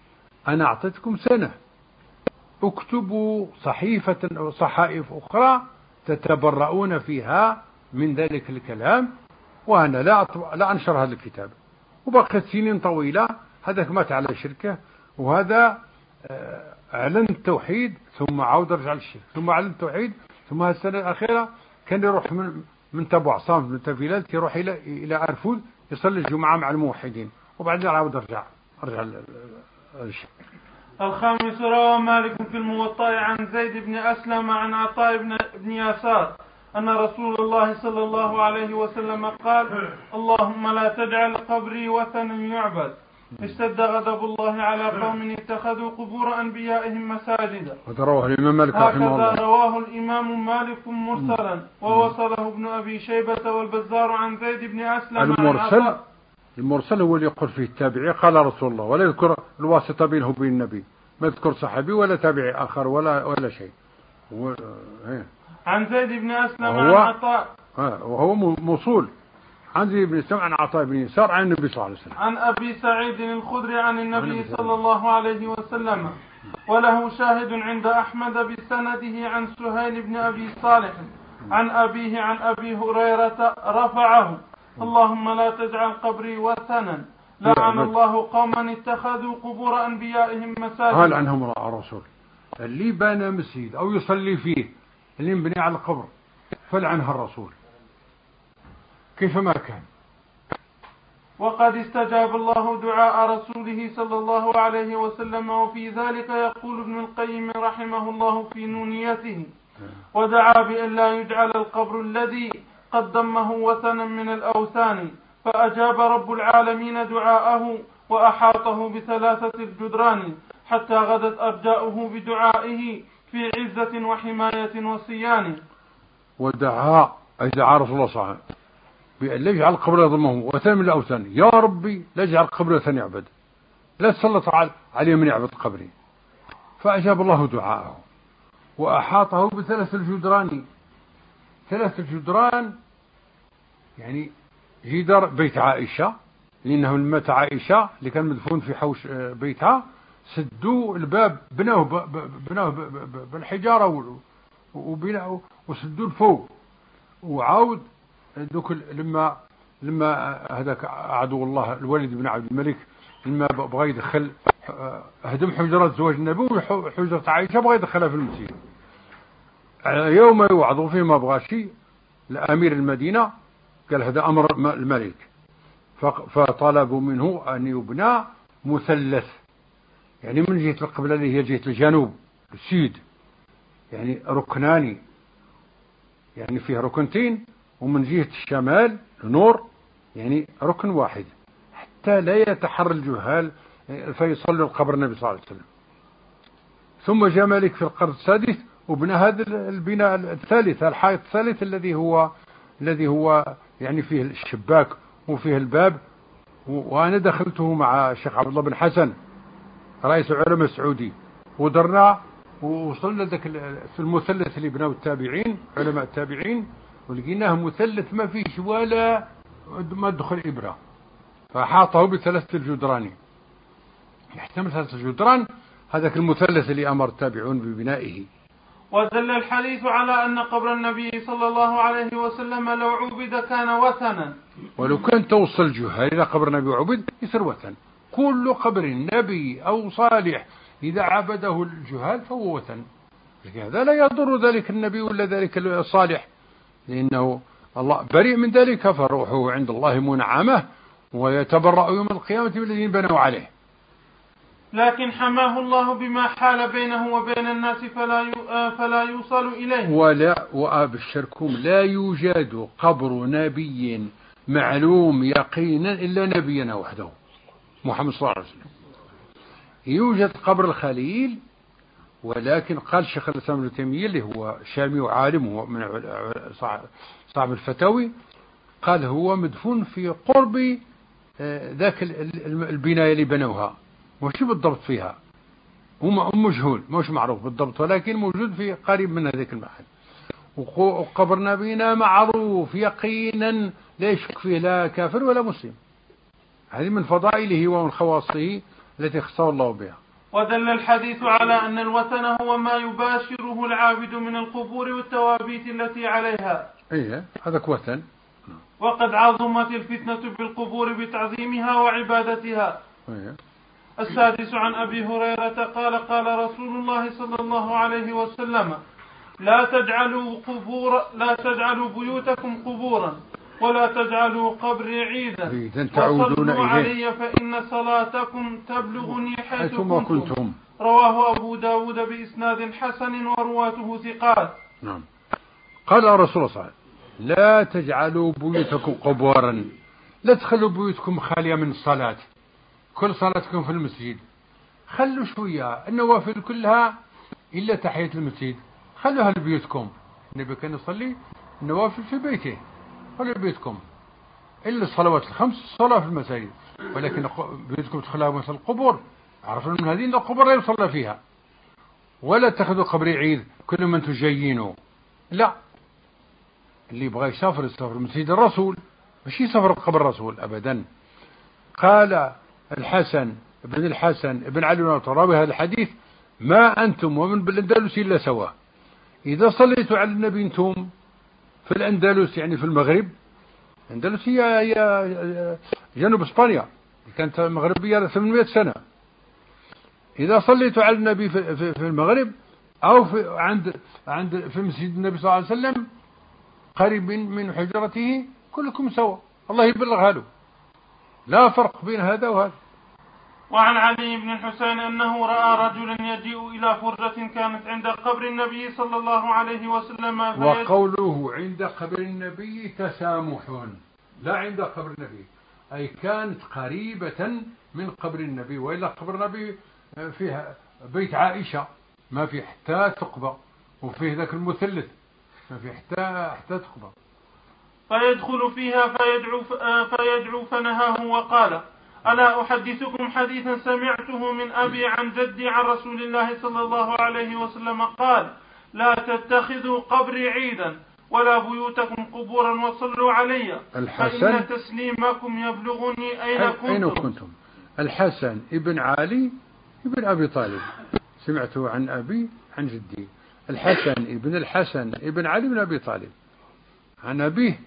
أنا أعطيتكم سنة اكتبوا صحيفة أو صحائف أخرى تتبرؤون فيها من ذلك الكلام، وأنا لا أنشر هذا الكتاب. وبقيت سنين طويلة، هذاك مات على شركه، وهذا أعلن التوحيد ثم عاود رجع للشرك، ثم أعلن التوحيد، ثم السنة الأخيرة كان يروح من تبو عصام من تفيلات يروح إلى عرفود يصلي الجمعة مع الموحدين، وبعدين عاود رجع للشرك. الخامس، روى مالك في الموطأ عن زيد بن أسلم عن عطاء بن يسار أن رسول الله صلى الله عليه وسلم قال: اللهم لا تجعل قبري وثنا يعبد. اشتد غضب الله على قوم اتخذوا قبور أنبيائهم مساجدا. رواه الإمام مالك رحمه الله. هكذا رواه الإمام مالك مرسلا، ووصله ابن أبي شيبة والبزار عن زيد بن أسلم. المرسل هو اللي يقول فيه التابعي قال رسول الله، ولا يذكر الواسطة بينه وبين النبي، ما يذكر صحابي ولا تابعي آخر ولا شيء. عن زيد بن أسلم عن عطاء، وهو موصول عن زيد بن أسلم عن عطاء بن يسار عن النبي صلى الله عليه وسلم. عن أبي سعيد الخدري عن النبي صلى الله عليه وسلم، وله شاهد عند أحمد بسنده عن سهيل بن أبي صالح عن أبيه عن أبي هريرة رفعه: اللهم لا تجعل قبري وثنا، لعن الله قوما اتخذوا قبور أنبيائهم مساجد. قال عنهم الرسول: اللي بنى مسجد أو يصلي فيه اللي ينبني على القبر فلعنها الرسول كيفما كان. وقد استجاب الله دعاء رسوله صلى الله عليه وسلم، وفي ذلك يقول ابن القيم رحمه الله في نونيته: ودعا بأن لا يجعل القبر الذي قد ضمه وثنا من الأوثان، فأجاب رب العالمين دعاءه وأحاطه ب3 الجدران، حتى غدت أرجاؤه بدعائه في عزة وحماية وصيان. ودعا أي دعا رسول الله صلى الله عليه وسلم بأن لا يجعل القبر يضمه وثنا من الأوثان، يا ربي لا يجعل القبر وثنا يعبد، لا تسلط عليه من يعبد قبري. فأجاب الله دعاءه وأحاطه ب3 الجدران. 3 الجدران يعني جدار بيت عائشة، لأنه لما عائشة اللي كان مدفون في حوش بيتها سدوا الباب، بنوه بالحجارة وسدوا الفوق، وعاود دوك لما هذاك عدو الله الوليد بن عبد الملك لما بغى يدخل هدم حجرات زواج النبي وحجرة عائشة بغى يدخلها في المسجد. يوم يوعظوا فيه ما بغى شيء لأمير المدينة، قال هذا أمر الملك، فطلبوا منه أن يبنى مثلث، يعني من جهة القبلة اللي هي جهة الجنوب السيد، يعني ركنان، يعني فيه ركنتين، ومن جهة الشمال نور، يعني ركن واحد، حتى لا يتحرى الجهال فيصلوا القبر النبي صلى الله عليه وسلم. ثم جاء مالك في القرن السادس وبنى هذا البناء الثالث، الحائط الثالث الذي هو يعني فيه الشباك وفيه الباب. وأنا دخلته مع الشيخ عبد الله بن حسن رئيس العلماء السعودي، ودرنا ووصلنا ذاك المثلث اللي بناه التابعين علماء التابعين، ولقيناه مثلث ما فيش ولا ما دخل إبرة، فحاطه ب3 الجدران، يحتمل 3 الجدران هذاك المثلث اللي أمر التابعون ببنائه. ودل الحديث على أن قبر النبي صلى الله عليه وسلم لو عبد كان وثنا، ولو كان توصل الجهال إلى قبر النبي وعبد يصير وثن. كل قبر نبي أو صالح إذا عبده الجهال فهو وثن، لكن هذا لا يضر ذلك النبي ولا ذلك الصالح، لأنه الله بريء من ذلك، فروحه عند الله منعمة، ويتبرأ يوم القيامة من الذين بنوا عليه. لكن حماه الله بما حال بينه وبين الناس فلا يوصل إليه. وأبشركم لا يوجد قبر نبي معلوم يقينا إلا نبينا وحده محمد صلى الله عليه وسلم. يوجد قبر الخليل، ولكن قال الشيخ الإسلام ابن تيمية اللي هو شامي وعالم وهو من صاحب الفتاوي، قال هو مدفون في قرب ذاك البناية اللي بنوها، مش بالضبط فيها، هو مجهول مش معروف بالضبط، ولكن موجود في قريب من هذاك المحل. وقبر نبينا معروف يقينا لا يشك فيه لا كافر ولا مسلم. هذه من فضائله ومن خواصه التي اختصه الله بها. ودل الحديث على أن الوثن هو ما يباشره العابد من القبور والتوابيت التي عليها. إيه هذا وثن. وقد عظمت الفتنة بالقبور بتعظيمها وعبادتها. إيه. السادس عن أبي هريرة قال قال رسول الله صلى الله عليه وسلم: لا تجعلوا بيوتكم قبورا ولا تجعلوا قبري عيدا وصلوا علي فإن صلاتكم تبلغني حيثما كنتم. رواه أبو داود بإسناد حسن ورواته ثقات. نعم. قال رسول الله صلى الله عليه وسلم: لا تجعلوا بيوتكم قبورا، لا تخلوا بيوتكم خالية من الصلاة، كل صلاتكم في المسجد، خلوا شوية النوافل كلها إلا تحية المسجد خلوها لبيوتكم. النبي كان يصلي النوافل في بيته، خلوا بيوتكم، إلا الصلوات الخمس صلاة في المساجد، ولكن بيوتكم تخلوها مثل القبور، عرفوا من هذه القبور لا يصلى فيها. ولا تأخذوا قبري عيد كل من تجينوا، لا، اللي يبغى يسافر مسجد الرسول، مش يسافر قبر الرسول أبدا. قال الحسن ابن علي الراوي هذا الحديث: ما أنتم ومن بالأندلس إلا سواء. إذا صليتوا على النبي أنتم في الأندلس، يعني في المغرب، الأندلس هي جنوب إسبانيا، كانت مغربية 800 سنة. إذا صليتوا على النبي في المغرب أو في مسجد النبي صلى الله عليه وسلم قريب من حجرته، كلكم سواء، الله يبلغها له، لا فرق بين هذا وهذا. وعن علي بن الحسين أنه رأى رجلا يجيء إلى فرجة كانت عند قبر النبي صلى الله عليه وسلم. وقوله عند قبر النبي تسامح، لا عند قبر النبي، أي كانت قريبة من قبر النبي، وإلا قبر النبي فيها بيت عائشة ما في حتى تقبى، وفيه ذاك المثلث ما في حتى تقبى. فيدخل فيها فيدعو فنهاه وقال: ألا أحدثكم حديثا سمعته من أبي عن جدي عن رسول الله صلى الله عليه وسلم قال: لا تتخذوا قبري عيدا ولا بيوتكم قبورا وصلوا علي فإن تسليمكم يبلغني أين كنتم. الحسن ابن علي ابن أبي طالب، سمعته عن أبي عن جدي. الحسن ابن علي بن أبي طالب، عن أبيه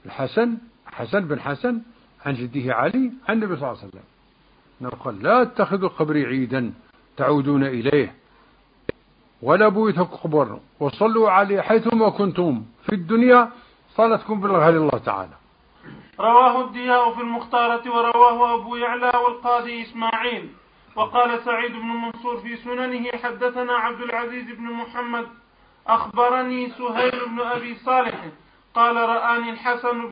حسن بن حسن، عن جده علي عن النبي صلى الله عليه وسلم نقول: لا تتخذوا قبري عيدا تعودون إليه ولا بيوتكم قبورا وصلوا علي حيثما كنتم في الدنيا، صلاتكم بلغها لله تعالى. رواه الدياء في المختارة ورواه أبو يعلى والقاضي إسماعيل. وقال سعيد بن منصور في سننه: حدثنا عبد العزيز بن محمد أخبرني سهيل بن أبي صالح قال: رآني الحسن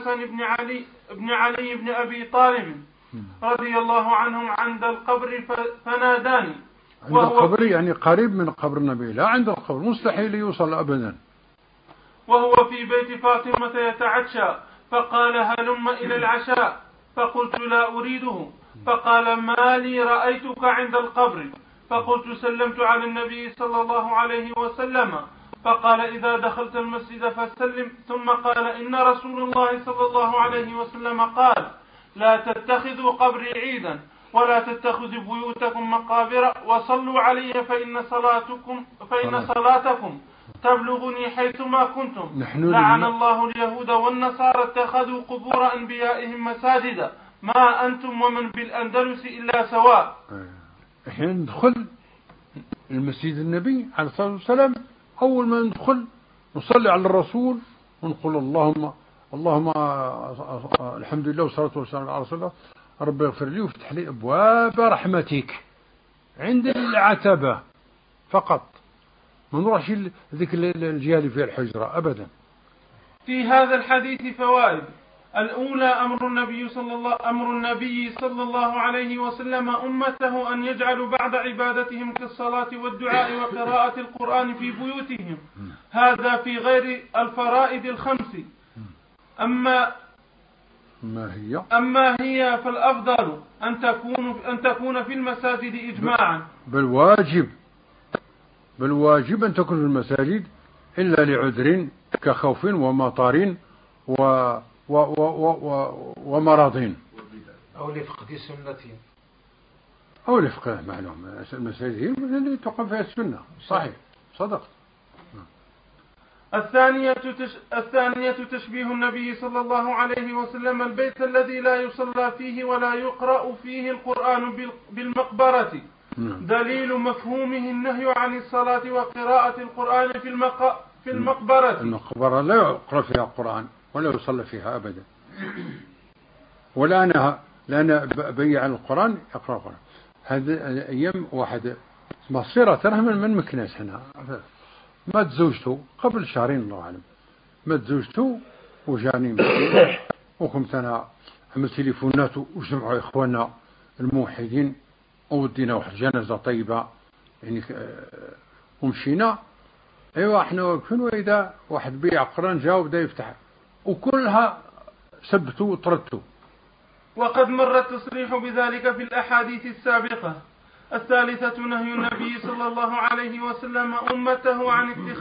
بن علي بن أبي طالب رضي الله عنهم عند القبر فناداني. عند القبر يعني قريب من قبر النبي، لا عند القبر، مستحيل يوصل أبدا. وهو في بيت فاطمة يتعشى، فقال: هلم إلى العشاء، فقلت: لا أريده. فقال: ما لي رأيتك عند القبر؟ فقلت: سلمت على النبي صلى الله عليه وسلم. فقال: إذا دخلت المسجد فسلم. ثم قال: إن رسول الله صلى الله عليه وسلم قال: لا تتخذوا قبري عيدا ولا تتخذوا بيوتكم مقابر وصلوا علي فإن صلاتكم تبلغني حيثما كنتم. لعن الله اليهود والنصارى اتخذوا قبور أنبيائهم مساجدا، ما أنتم ومن بالأندلس إلا سواء. حين ندخل المسجد النبي عليه الصلاة والسلام، أول ما ندخل نصلي على الرسول ونقول: اللهم الحمد لله والصلاة والسلام على رسول الله، رب اغفر لي وافتح لي أبواب رحمتك، عند العتبة فقط، ما نروحش ذيك الجهة اللي فيها الحجرة أبدا. في هذا الحديث فوائد: الأولى أمر النبي صلى الله عليه وسلم أمته أن يجعلوا بعد عبادتهم كالصلاة والدعاء وقراءة القرآن في بيوتهم، هذا في غير الفرائض الخمس. أما هي فالأفضل أن تكون في المساجد إجماعا، بالواجب أن تكون في المساجد إلا لعذر كخوف ومطار ومرض أو لفقد سنة أو الفقه معلوم، المسائل هي اللي تقوم فيها السنة. صحيح، صدق. الثانية تشبيه النبي صلى الله عليه وسلم البيت الذي لا يصلى فيه ولا يقرأ فيه القرآن بالمقبرة، دليل مفهومه النهي عن الصلاة وقراءة القرآن في المقبرة. المقبرة لا يقرأ فيها القرآن ولا يصلى فيها أبدا، ولا أنا بيع القرآن يقرأ القرآن. هذا أيام واحد مصيرة ترى من مكناس هنا، ما تزوجته قبل شهرين الله أعلم، ما تزوجته وجاني وكنت أنا عمل تليفونات وجمعوا إخواننا الموحدين ودينا واحد جنازة طيبة يعني، ومشينا. أيوة احنا كنا إذا واحد بيع قرآن جاء وبدأ يفتح وكلها سبتوا وطردتوا. وقد مر التصريح بذلك في الأحاديث السابقة. الثالثة نهي النبي صلى الله عليه وسلم أمته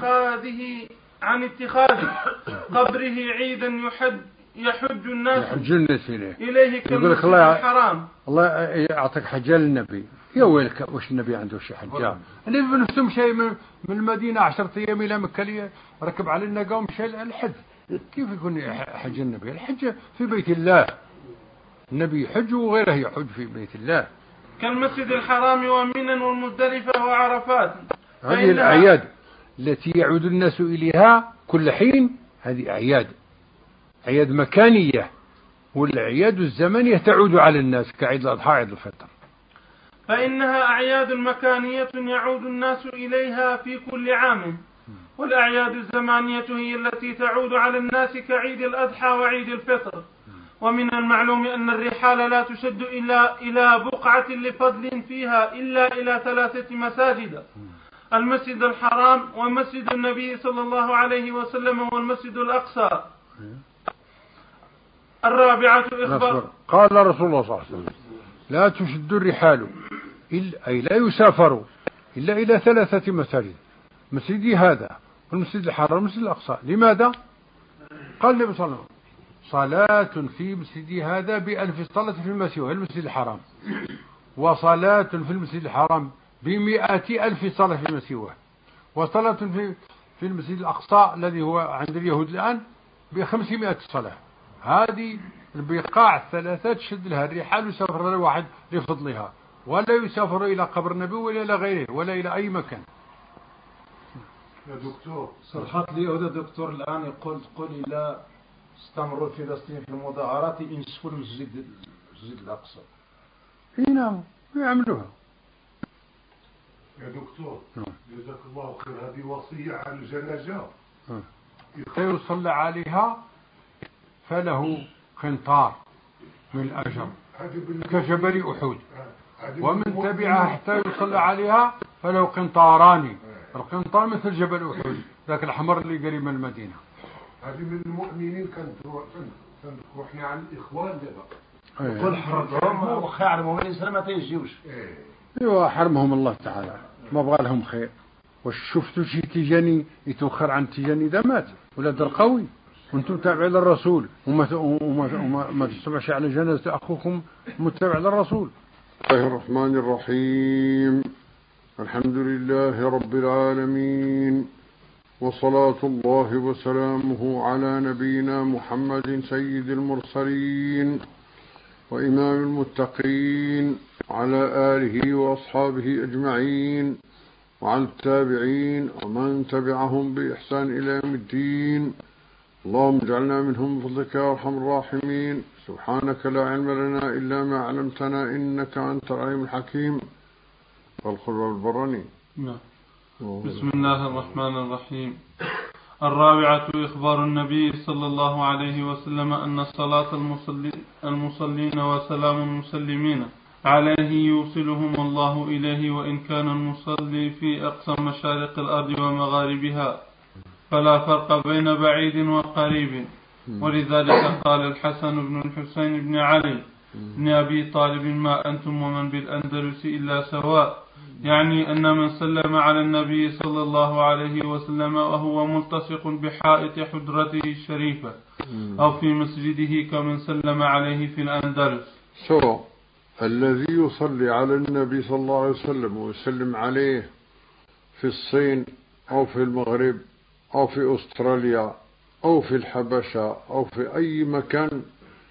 عن اتخاذ قبره عيدا يحج الناس إليه كالمسجد الحرام. الله يعطيك حجة للنبي. يا ويلك وش النبي عنده شي حجة؟ النبي بنفسه شيء من المدينة 10 أيام إلى مكة، ركب على الناقة ومشى الحج. كيف يكون حج النبي؟ الحج في بيت الله، النبي يحج وغيره يحج في بيت الله كالمسجد الحرام ومنى والمزدلفة وعرفات. هذه الأعياد التي يعود الناس إليها كل حين، هذه أعياد مكانية، والأعياد الزمنية تعود على الناس كعيد الأضحى عيد الفطر، فإنها أعياد مكانية يعود الناس إليها في كل عام، والأعياد الزمانية هي التي تعود على الناس كعيد الأضحى وعيد الفطر. ومن المعلوم أن الرحال لا تشد إلا إلى بقعة لفضل فيها إلا إلى 3 مساجد: المسجد الحرام ومسجد النبي صلى الله عليه وسلم والمسجد الأقصى. الرابعة إخبار قال رسول الله صلى الله عليه وسلم: لا تشد الرحال أي لا يسافر إلا إلى 3 مساجد: مسجدي هذا والمسجد الحرام والمسجد الأقصى. لماذا؟ قال النبي صلى الله عليه وسلم: صلاة في مسجدي هذا ب1000 صلاة في المسجد المسجد الحرام، وصلاة في المسجد الحرام ب100,000 صلاة في المسجد، وصلاة في المسجد الأقصى الذي هو عند اليهود الآن ب500 صلاة. هذه البقاع 3 تشد لها الرحال ويسافر الواحد لفضلها، ولا يسافر إلى قبر النبي ولا إلى غيره ولا إلى أي مكان. يا دكتور صرحت لي هذا دكتور الآن يقول لا استمروا فلسطين في المظاهرات ينسفوا المسجد الأقصى. نعم يعملوها. يا دكتور جزاك الله خير، هذه وصية عن الجنازة يصلى عليها فله قنطار من الأجر كجبل أحد، ومن تبعها حتى يصلى عليها فله قنطاران. القنطار مثل جبل أحد ذاك الحمر اللي قريب من المدينة. هذه من المؤمنين كنروحنا عن الإخوان دابا كل حرمهم وخير المؤمنين سلامة يجيوش. ايوا حرمهم الله تعالى، ما بغى لهم خير. واش شفتوا شي تيجاني يتوخر عن تيجاني ده مات ولا در قوي وانتم تابعين للرسول وما تسمعش على جنازة أخوكم متبع للرسول. بسم الله الرحمن الرحيم. الحمد لله رب العالمين، وصلاة الله وسلامه على نبينا محمد سيد المرسلين وإمام المتقين، وعلى آله وأصحابه أجمعين، وعلى التابعين ومن تبعهم بإحسان إلى يوم الدين. اللهم اجعلنا منهم بفضلك يا أرحم الراحمين. سبحانك لا علم لنا إلا ما علمتنا إنك أنت العليم الحكيم. والخلوة بالبرني. بسم الله الرحمن الرحيم. الرابعة إخبار النبي صلى الله عليه وسلم أن صلاة المصلين وسلام المسلمين عليه يوصلهم الله إليه، وإن كان المصلي في أقصى مشارق الأرض ومغاربها، فلا فرق بين بعيد وقريب. ولذلك قال الحسن بن الحسين بن علي بن أبي طالب: ما أنتم ومن بالأندلس إلا سواء، يعني أن من سلم على النبي صلى الله عليه وسلم وهو ملتصق بحائط حجرته الشريفة أو في مسجده كمن سلم عليه في الأندلس. الذي يصلي على النبي صلى الله عليه وسلم ويسلم عليه في الصين أو في المغرب أو في أستراليا أو في الحبشة أو في أي مكان،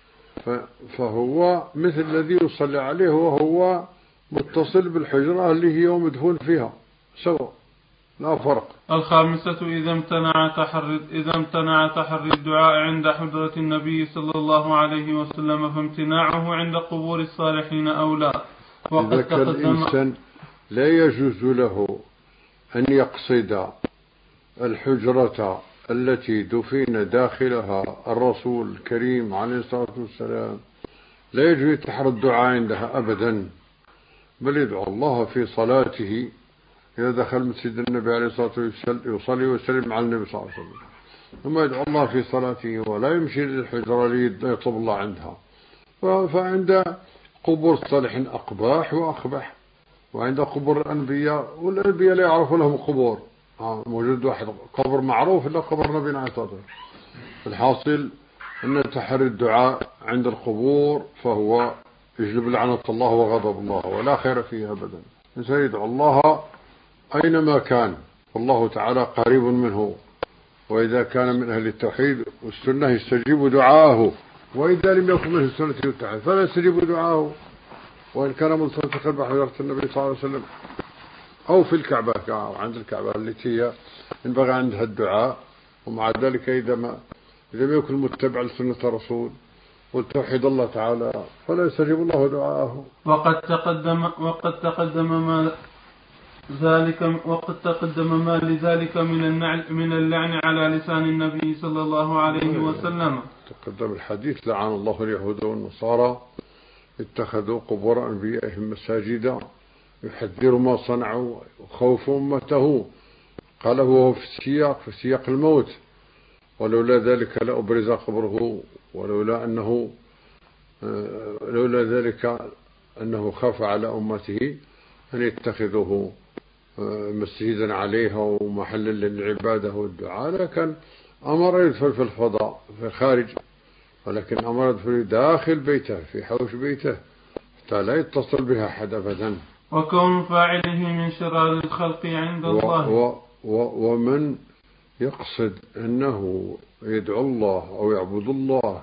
فهو مثل الذي يصلي عليه وهو متصل بالحجرة اللي هي مدفون فيها، سواء، لا فرق. الخامسة إذا امتنع تحري الدعاء عند حضرة النبي صلى الله عليه وسلم فامتناعه عند قبور الصالحين أولى. إذا كان الإنسان لا يجوز له أن يقصد الحجرة التي دفن داخلها الرسول الكريم عليه الصلاة والسلام، لا يجوز يتحرى الدعاء عندها أبدا، بل يدعو الله في صلاته إذا دخل مسجد النبي عليه الصلاة والسلام يصلي ويسلم على النبي صلى الله عليه وسلم، ثم يدعو الله في صلاته ولا يمشي للحجرة ليطلب الله عندها. فعند قبور الصالحين أقباح وأقبح، وعند قبور الأنبياء، والأنبياء لا يعرفوا لهم قبور، موجود واحد قبر معروف إلا قبر نبينا عليه الصلاة والسلام. الحاصل أن تحري الدعاء عند القبور فهو يجلب لعنة الله وغضب الله، ولا خير فيه أبدا. الإنسان يدعو الله أينما كان، والله تعالى قريب منه، وإذا كان من أهل التوحيد والسنة يستجيب دعاءه، وإذا لم يكن من السنة والتوحيد فلا يستجيب دعاءه، وإن كان ملتصقا بحجرة النبي صلى الله عليه وسلم أو في الكعبة، عند الكعبة التي هي ينبغي عندها الدعاء. ومع ذلك إذا ما يكن متبع لسنة الرسول والتوحيد الله تعالى فلا يستجيب الله دعاءه. وقد تقدم ما لذلك من اللعن على لسان النبي صلى الله عليه وسلم. تقدم الحديث: لعن الله اليهود والنصارى اتخذوا قبور أنبيائهم مساجدا يحذر ما صنعوا وخوف أمته. قال هو في سياق الموت: ولولا ذلك لأبرز قبره، لولا ذلك أنه خاف على أمته أن يتخذوه مسجدا عليها ومحلا للعبادة والدعاء، لكن أمر يدخل في الفضاء في الخارج، ولكن أمر يدخل داخل بيته في حوش بيته حتى لا يتصل بها أحد أبدا. وكون فاعله من شرار الخلق عند الله. ومن يقصد أنه يدعو الله أو يعبد الله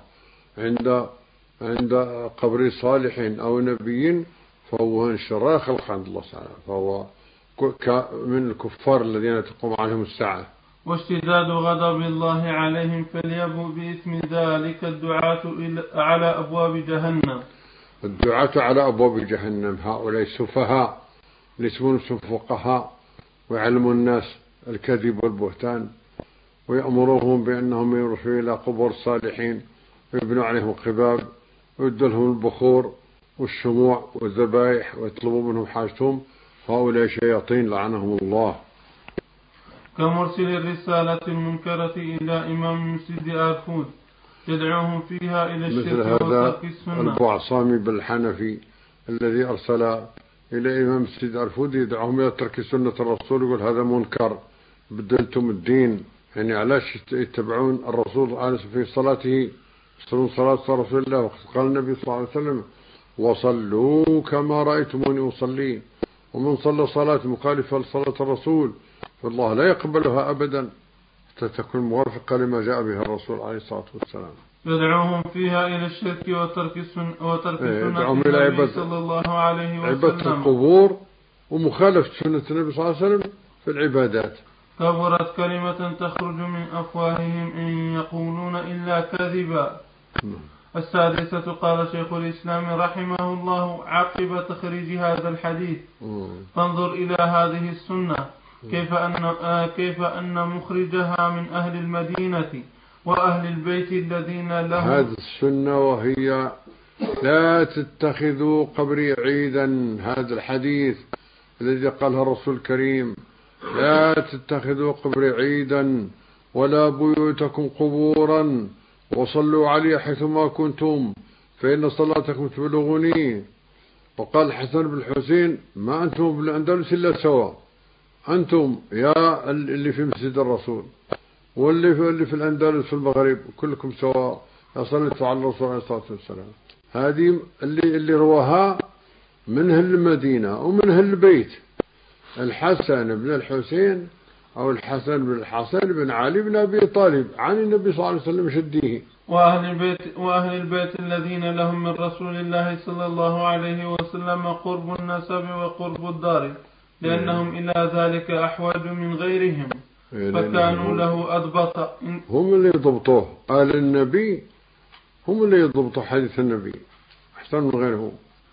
عند قبر صالح أو نبي فهو من شرار الخلق عند الله تعالى، فهو من الكفار الذين تقوم عليهم الساعة. واشتداد غضب الله عليهم فليبوا بإثم ذلك الدعاة على أبواب جهنم. الدعاة على أبواب جهنم هؤلاء السفهاء يسمون فقهاء ويعلموا الناس الكذب والبهتان، ويأمرهم بأنهم يروحوا إلى قبور الصالحين ويبنوا عليهم قباب ويدوا لهم البخور والشموع والذبائح ويطلبوا منهم حاجتهم. هؤلاء شياطين لعنهم الله. كمرسل الرسالة المنكرة إلى إمام مسجد آرفود يدعوهم فيها إلى الشرك وترك السنة. البعصامي بالحنفي الذي أرسل إلى إمام مسجد آرفود يدعوهم إلى ترك سنة الرسول، يقول هذا منكر، بدلتم الدين، يعني علاش يتبعون الرسول في صلاته، يصلون صلاة رسول الله. وقد قال النبي صلى الله عليه وسلم: وصلوا كما رأيتموني أصلي. ومن صلى صلاة مخالفة لصلاة الرسول فالله لا يقبلها أبدا حتى تكون موافقة لما جاء به الرسول عليه الصلاة والسلام. يدعوهم فيها إلى الشرك وترك السنة النبي صلى الله عليه وسلم، عبادة القبور ومخالفة سنة النبي صلى الله عليه وسلم في العبادات. كبرت كلمة تخرج من أفواههم إن يقولون إلا كذبا. السادسة قال شيخ الإسلام رحمه الله عقب تخريج هذا الحديث: فانظر إلى هذه السنة كيف أن مخرجها من أهل المدينة وأهل البيت الذين لهم. هذه السنة وهي لا تتخذوا قبري عيدا، هذا الحديث الذي قاله الرسول الكريم: لا تتخذوا قبري عيدا ولا بيوتكم قبورا وصلوا علي حيثما كنتم فإن صلاتكم تبلغني. وقال الحسن بن الحسين: ما أنتم بالأندلس إلا سواء، أنتم يا اللي في مسجد الرسول واللي في الأندلس في المغرب كلكم سواء، صليتوا على الرسول عليه الصلاة والسلام. هذه اللي رواها من أهل المدينة ومن أهل البيت، الحسن بن الحسين أو الحسن بن الحسن بن علي بن أبي طالب عن النبي صلى الله عليه وسلم شديه. وأهل البيت الذين لهم من رسول الله صلى الله عليه وسلم قرب النسب وقرب الدار، لأنهم إلى ذلك أحوج من غيرهم، فكانوا له أضبط. هم اللي يضبطوه، آل النبي هم اللي يضبطوا حديث النبي أحسن من غيرهم.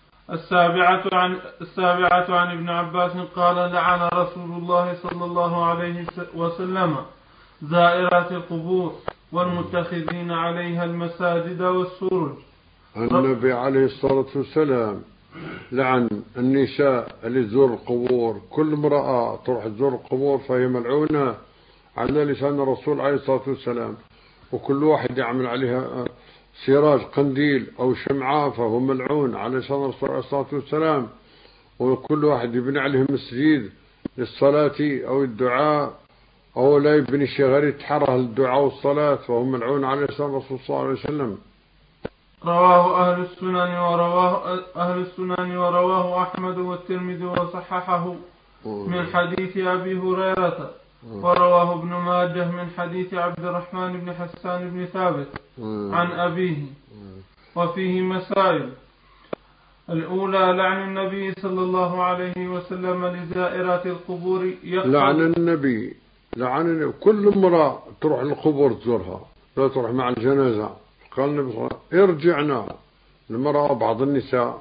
السابعة عن ابن عباس قال: لعن رسول الله صلى الله عليه وسلم زائرات القبور والمتخذين عليها المساجد والسروج. النبي عليه الصلاة والسلام لعن النساء اللي تزور القبور، كل امرأة تروح تزور القبور فهي ملعونة على لسان الرسول عليه الصلاة والسلام، وكل واحد يعمل عليها سراج قنديل أو شمعة فهو ملعون على لسان الرسول عليه الصلاة والسلام، وكل واحد يبني عليه مسجد للصلاة أو الدعاء، أو لا يبني شيء غير يتحرى للدعاء والصلاة فهو ملعون على لسان الرسول صلى الله عليه وسلم. رواه أهل السنن ورواه أحمد والترمذي وصححه من حديث أبي هريرة، ورواه ابن ماجه من حديث عبد الرحمن بن حسان بن ثابت عن أبيه، وفيه مسائل. الأولى: لعن النبي صلى الله عليه وسلم لزائرات القبور. لعن النبي كل امرأة تروح للقبور تزورها لا تروح مع الجنازة. قال النبي صلى الله عليه وسلم: ارجعنا. المرأة بعض النساء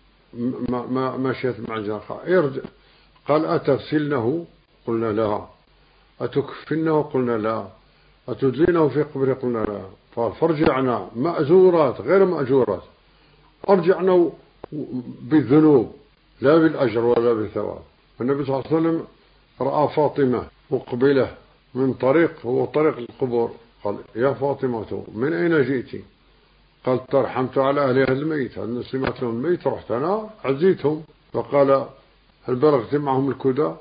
ما مشيت مع الجنازة، ارجع. قال: أتغسلنه؟ قلنا لا. أتكفنه؟ قلنا لا. أتدلينه في قبره؟ قلنا لا. قال: فارجعنا مأجورات غير مأجورات، ارجعنا بالذنوب لا بالأجر ولا بالثواب. النبي صلى الله عليه وسلم رأى فاطمة مقبلة من طريق هو طريق القبور، قال: يا فاطمة من أين جئت؟ قالت: ترحمت على أهل الميت، هل سمعت لهم الميت رحت أنا عزيتهم. فقال: هل بلغت معهم الكدى؟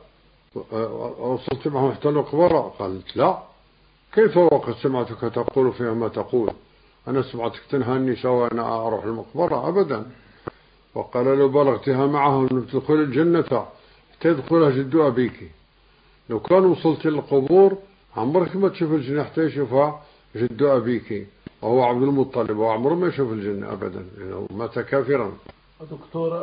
وصلت معهم حتى القبر؟ قالت: لا. كيف وقد سمعتك تقول فيها ما تقول؟ أنا سمعتك تنهى النساء وأنا أروح المقبرة؟ أبدا. وقال: لو بلغتها معهم تدخل الجنة تدخلها جد أبيك. لو كان وصلت للقبور عمرك ما تشوف الجنة حتى يشوفها جد أبيك وهو عبد المطلب، وعمره ما يشوف الجنة أبدا لأنه مات كافرا. دكتور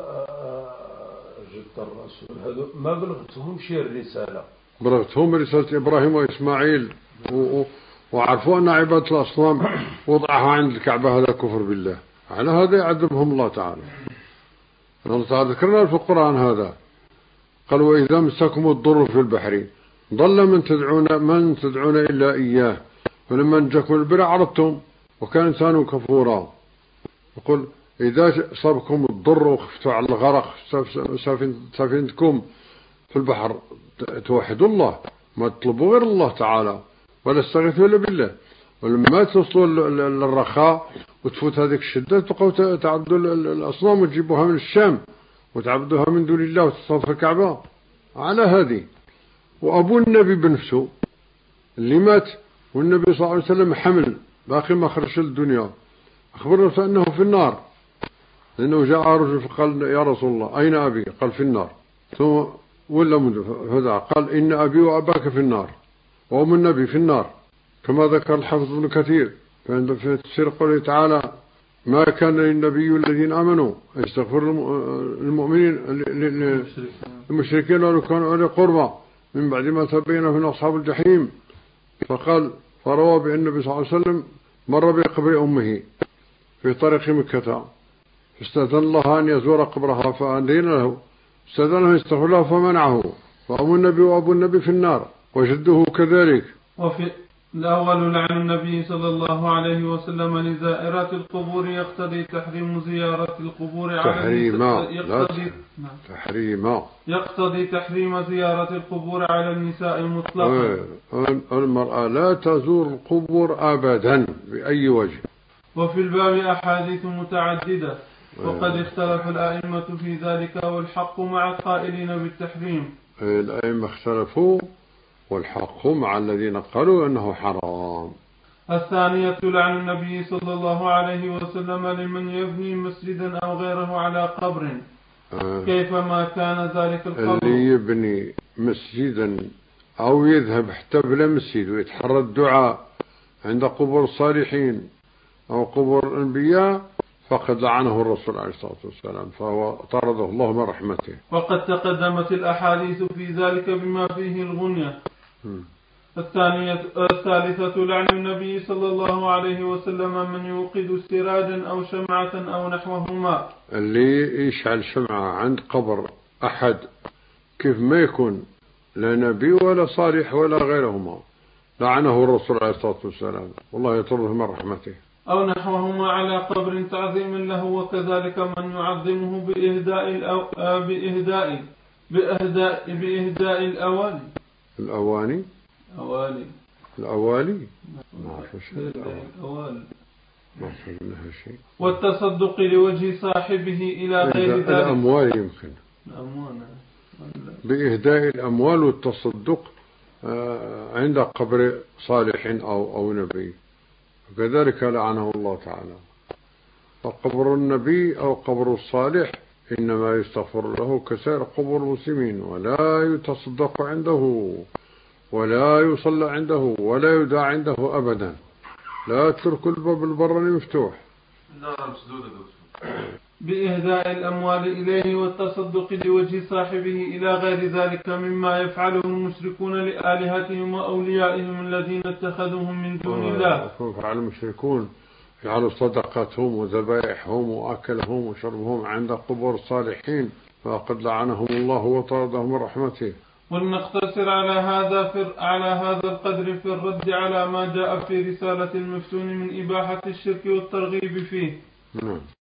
جد الرسول هذا ما بلغتهم شيء الرسالة؟ بلغتهم رسالة إبراهيم وإسماعيل وعرفوا أن عبادة الأصنام وضعها عند الكعبة، هذا كفر بالله، على هذا يعذبهم الله تعالى. الله تعالى ذكرنا في القرآن هذا، قال: وإذا مسكم الضر في البحر ضل من تدعون إلا إياه فلما نجاكم البر عرضتم وكان إنسان كفورا. يقول: إذا صابكم الضر وخفتوا على الغرق سفينتكم في البحر توحدوا الله، ما تطلبوا غير الله تعالى ولا استغيثوا إلا بالله. ولما توصلوا للرخاء وتفوت هذه الشدة تبقوا تعبدوا الأصنام وتجيبوها من الشام وتعبدوها من دون الله وتصطفوا في الكعبة على هذه. وأبو النبي بنفسه اللي مات والنبي صلى الله عليه وسلم حمل باقي ما خرج الدنيا، أخبرنا أنه في النار، لأنه جاء رجل فقال: يا رسول الله أين أبي؟ قال: في النار. ثم ولا هذا قال: إن أبي وأباك في النار وأم النبي في النار، كما ذكر الحافظ ابن كثير في تفسير قوله تعالى: ما كان للنبي الذين آمنوا يستغفر المؤمنين المشركين ولو كانوا أولي قربى من بعد ما تبين في أصحاب الجحيم. فقال: فروى بأن النبي صلى الله عليه وسلم مر بقبر أمه في طريق مكة فاستأذن الله أن يزور قبرها فأذن له، استأذنه يستغفر له فمنعه، فأم النبي وأبو النبي في النار وجده كذلك. وفي الأول: لعن النبي صلى الله عليه وسلم لزائرات القبور يقتضي تحريم زيارة القبور يقتضي تحريم زيارة القبور على النساء مطلقا. المرأة لا تزور القبور أبدا بأي وجه. وفي الباب أحاديث متعددة وقد اختلف الأئمة في ذلك، والحق مع القائلين بالتحريم. الأئمة اختلفوا والحق مع الذين قالوا أنه حرام. الثانية: لعن النبي صلى الله عليه وسلم لمن يبني مسجدا أو غيره على قبر كيفما كان ذلك القبر. اللي يبني مسجدا أو يذهب حتى بلا مسجد ويتحرى الدعاء عند قبور الصالحين أو قبور الأنبياء فقد لعنه الرسول عليه الصلاة والسلام، فهو طرده الله من رحمته. وقد تقدمت الأحاديث في ذلك بما فيه الغنية. الثالثة لعن النبي صلى الله عليه وسلم من يوقد سراجا أو شمعة أو نحوهما. اللي يشعل شمعة عند قبر أحد كيف ما يكون لا نبي ولا صالح ولا غيرهما لعنه الرسول عليه الصلاة والسلام، والله يطرده من رحمته. أو نحوهما على قبر تعظيما له، وكذلك من يعظمه بإهداء الأواني. الأوالي ما أعرف شيء. والتصدق لوجه صاحبه إلى غير ذلك. الأموال يمكن بإهداء الأموال والتصدق عند قبر صالح أو نبي، وكذلك لعنه الله تعالى. فقبر النبي أو قبر الصالح إنما يستغفر له كسائر قبور المسلمين، ولا يتصدق عنده ولا يصلى عنده ولا يدعى عنده أبدا. لا تترك الباب البراني مفتوح. بإهداء الأموال إليه والتصدق لوجه صاحبه إلى غير ذلك مما يفعله المشركون لآلهتهم وأوليائهم الذين اتخذوهم من دون الله. فعل المشركون يجعلوا صدقاتهم وذبائحهم وأكلهم وشربهم عند قبور الصالحين، فقد لعنهم الله وطردهم من رحمته. ولنقتصر على هذا القدر في الرد على ما جاء في رسالة المفتون من إباحة الشرك والترغيب فيه.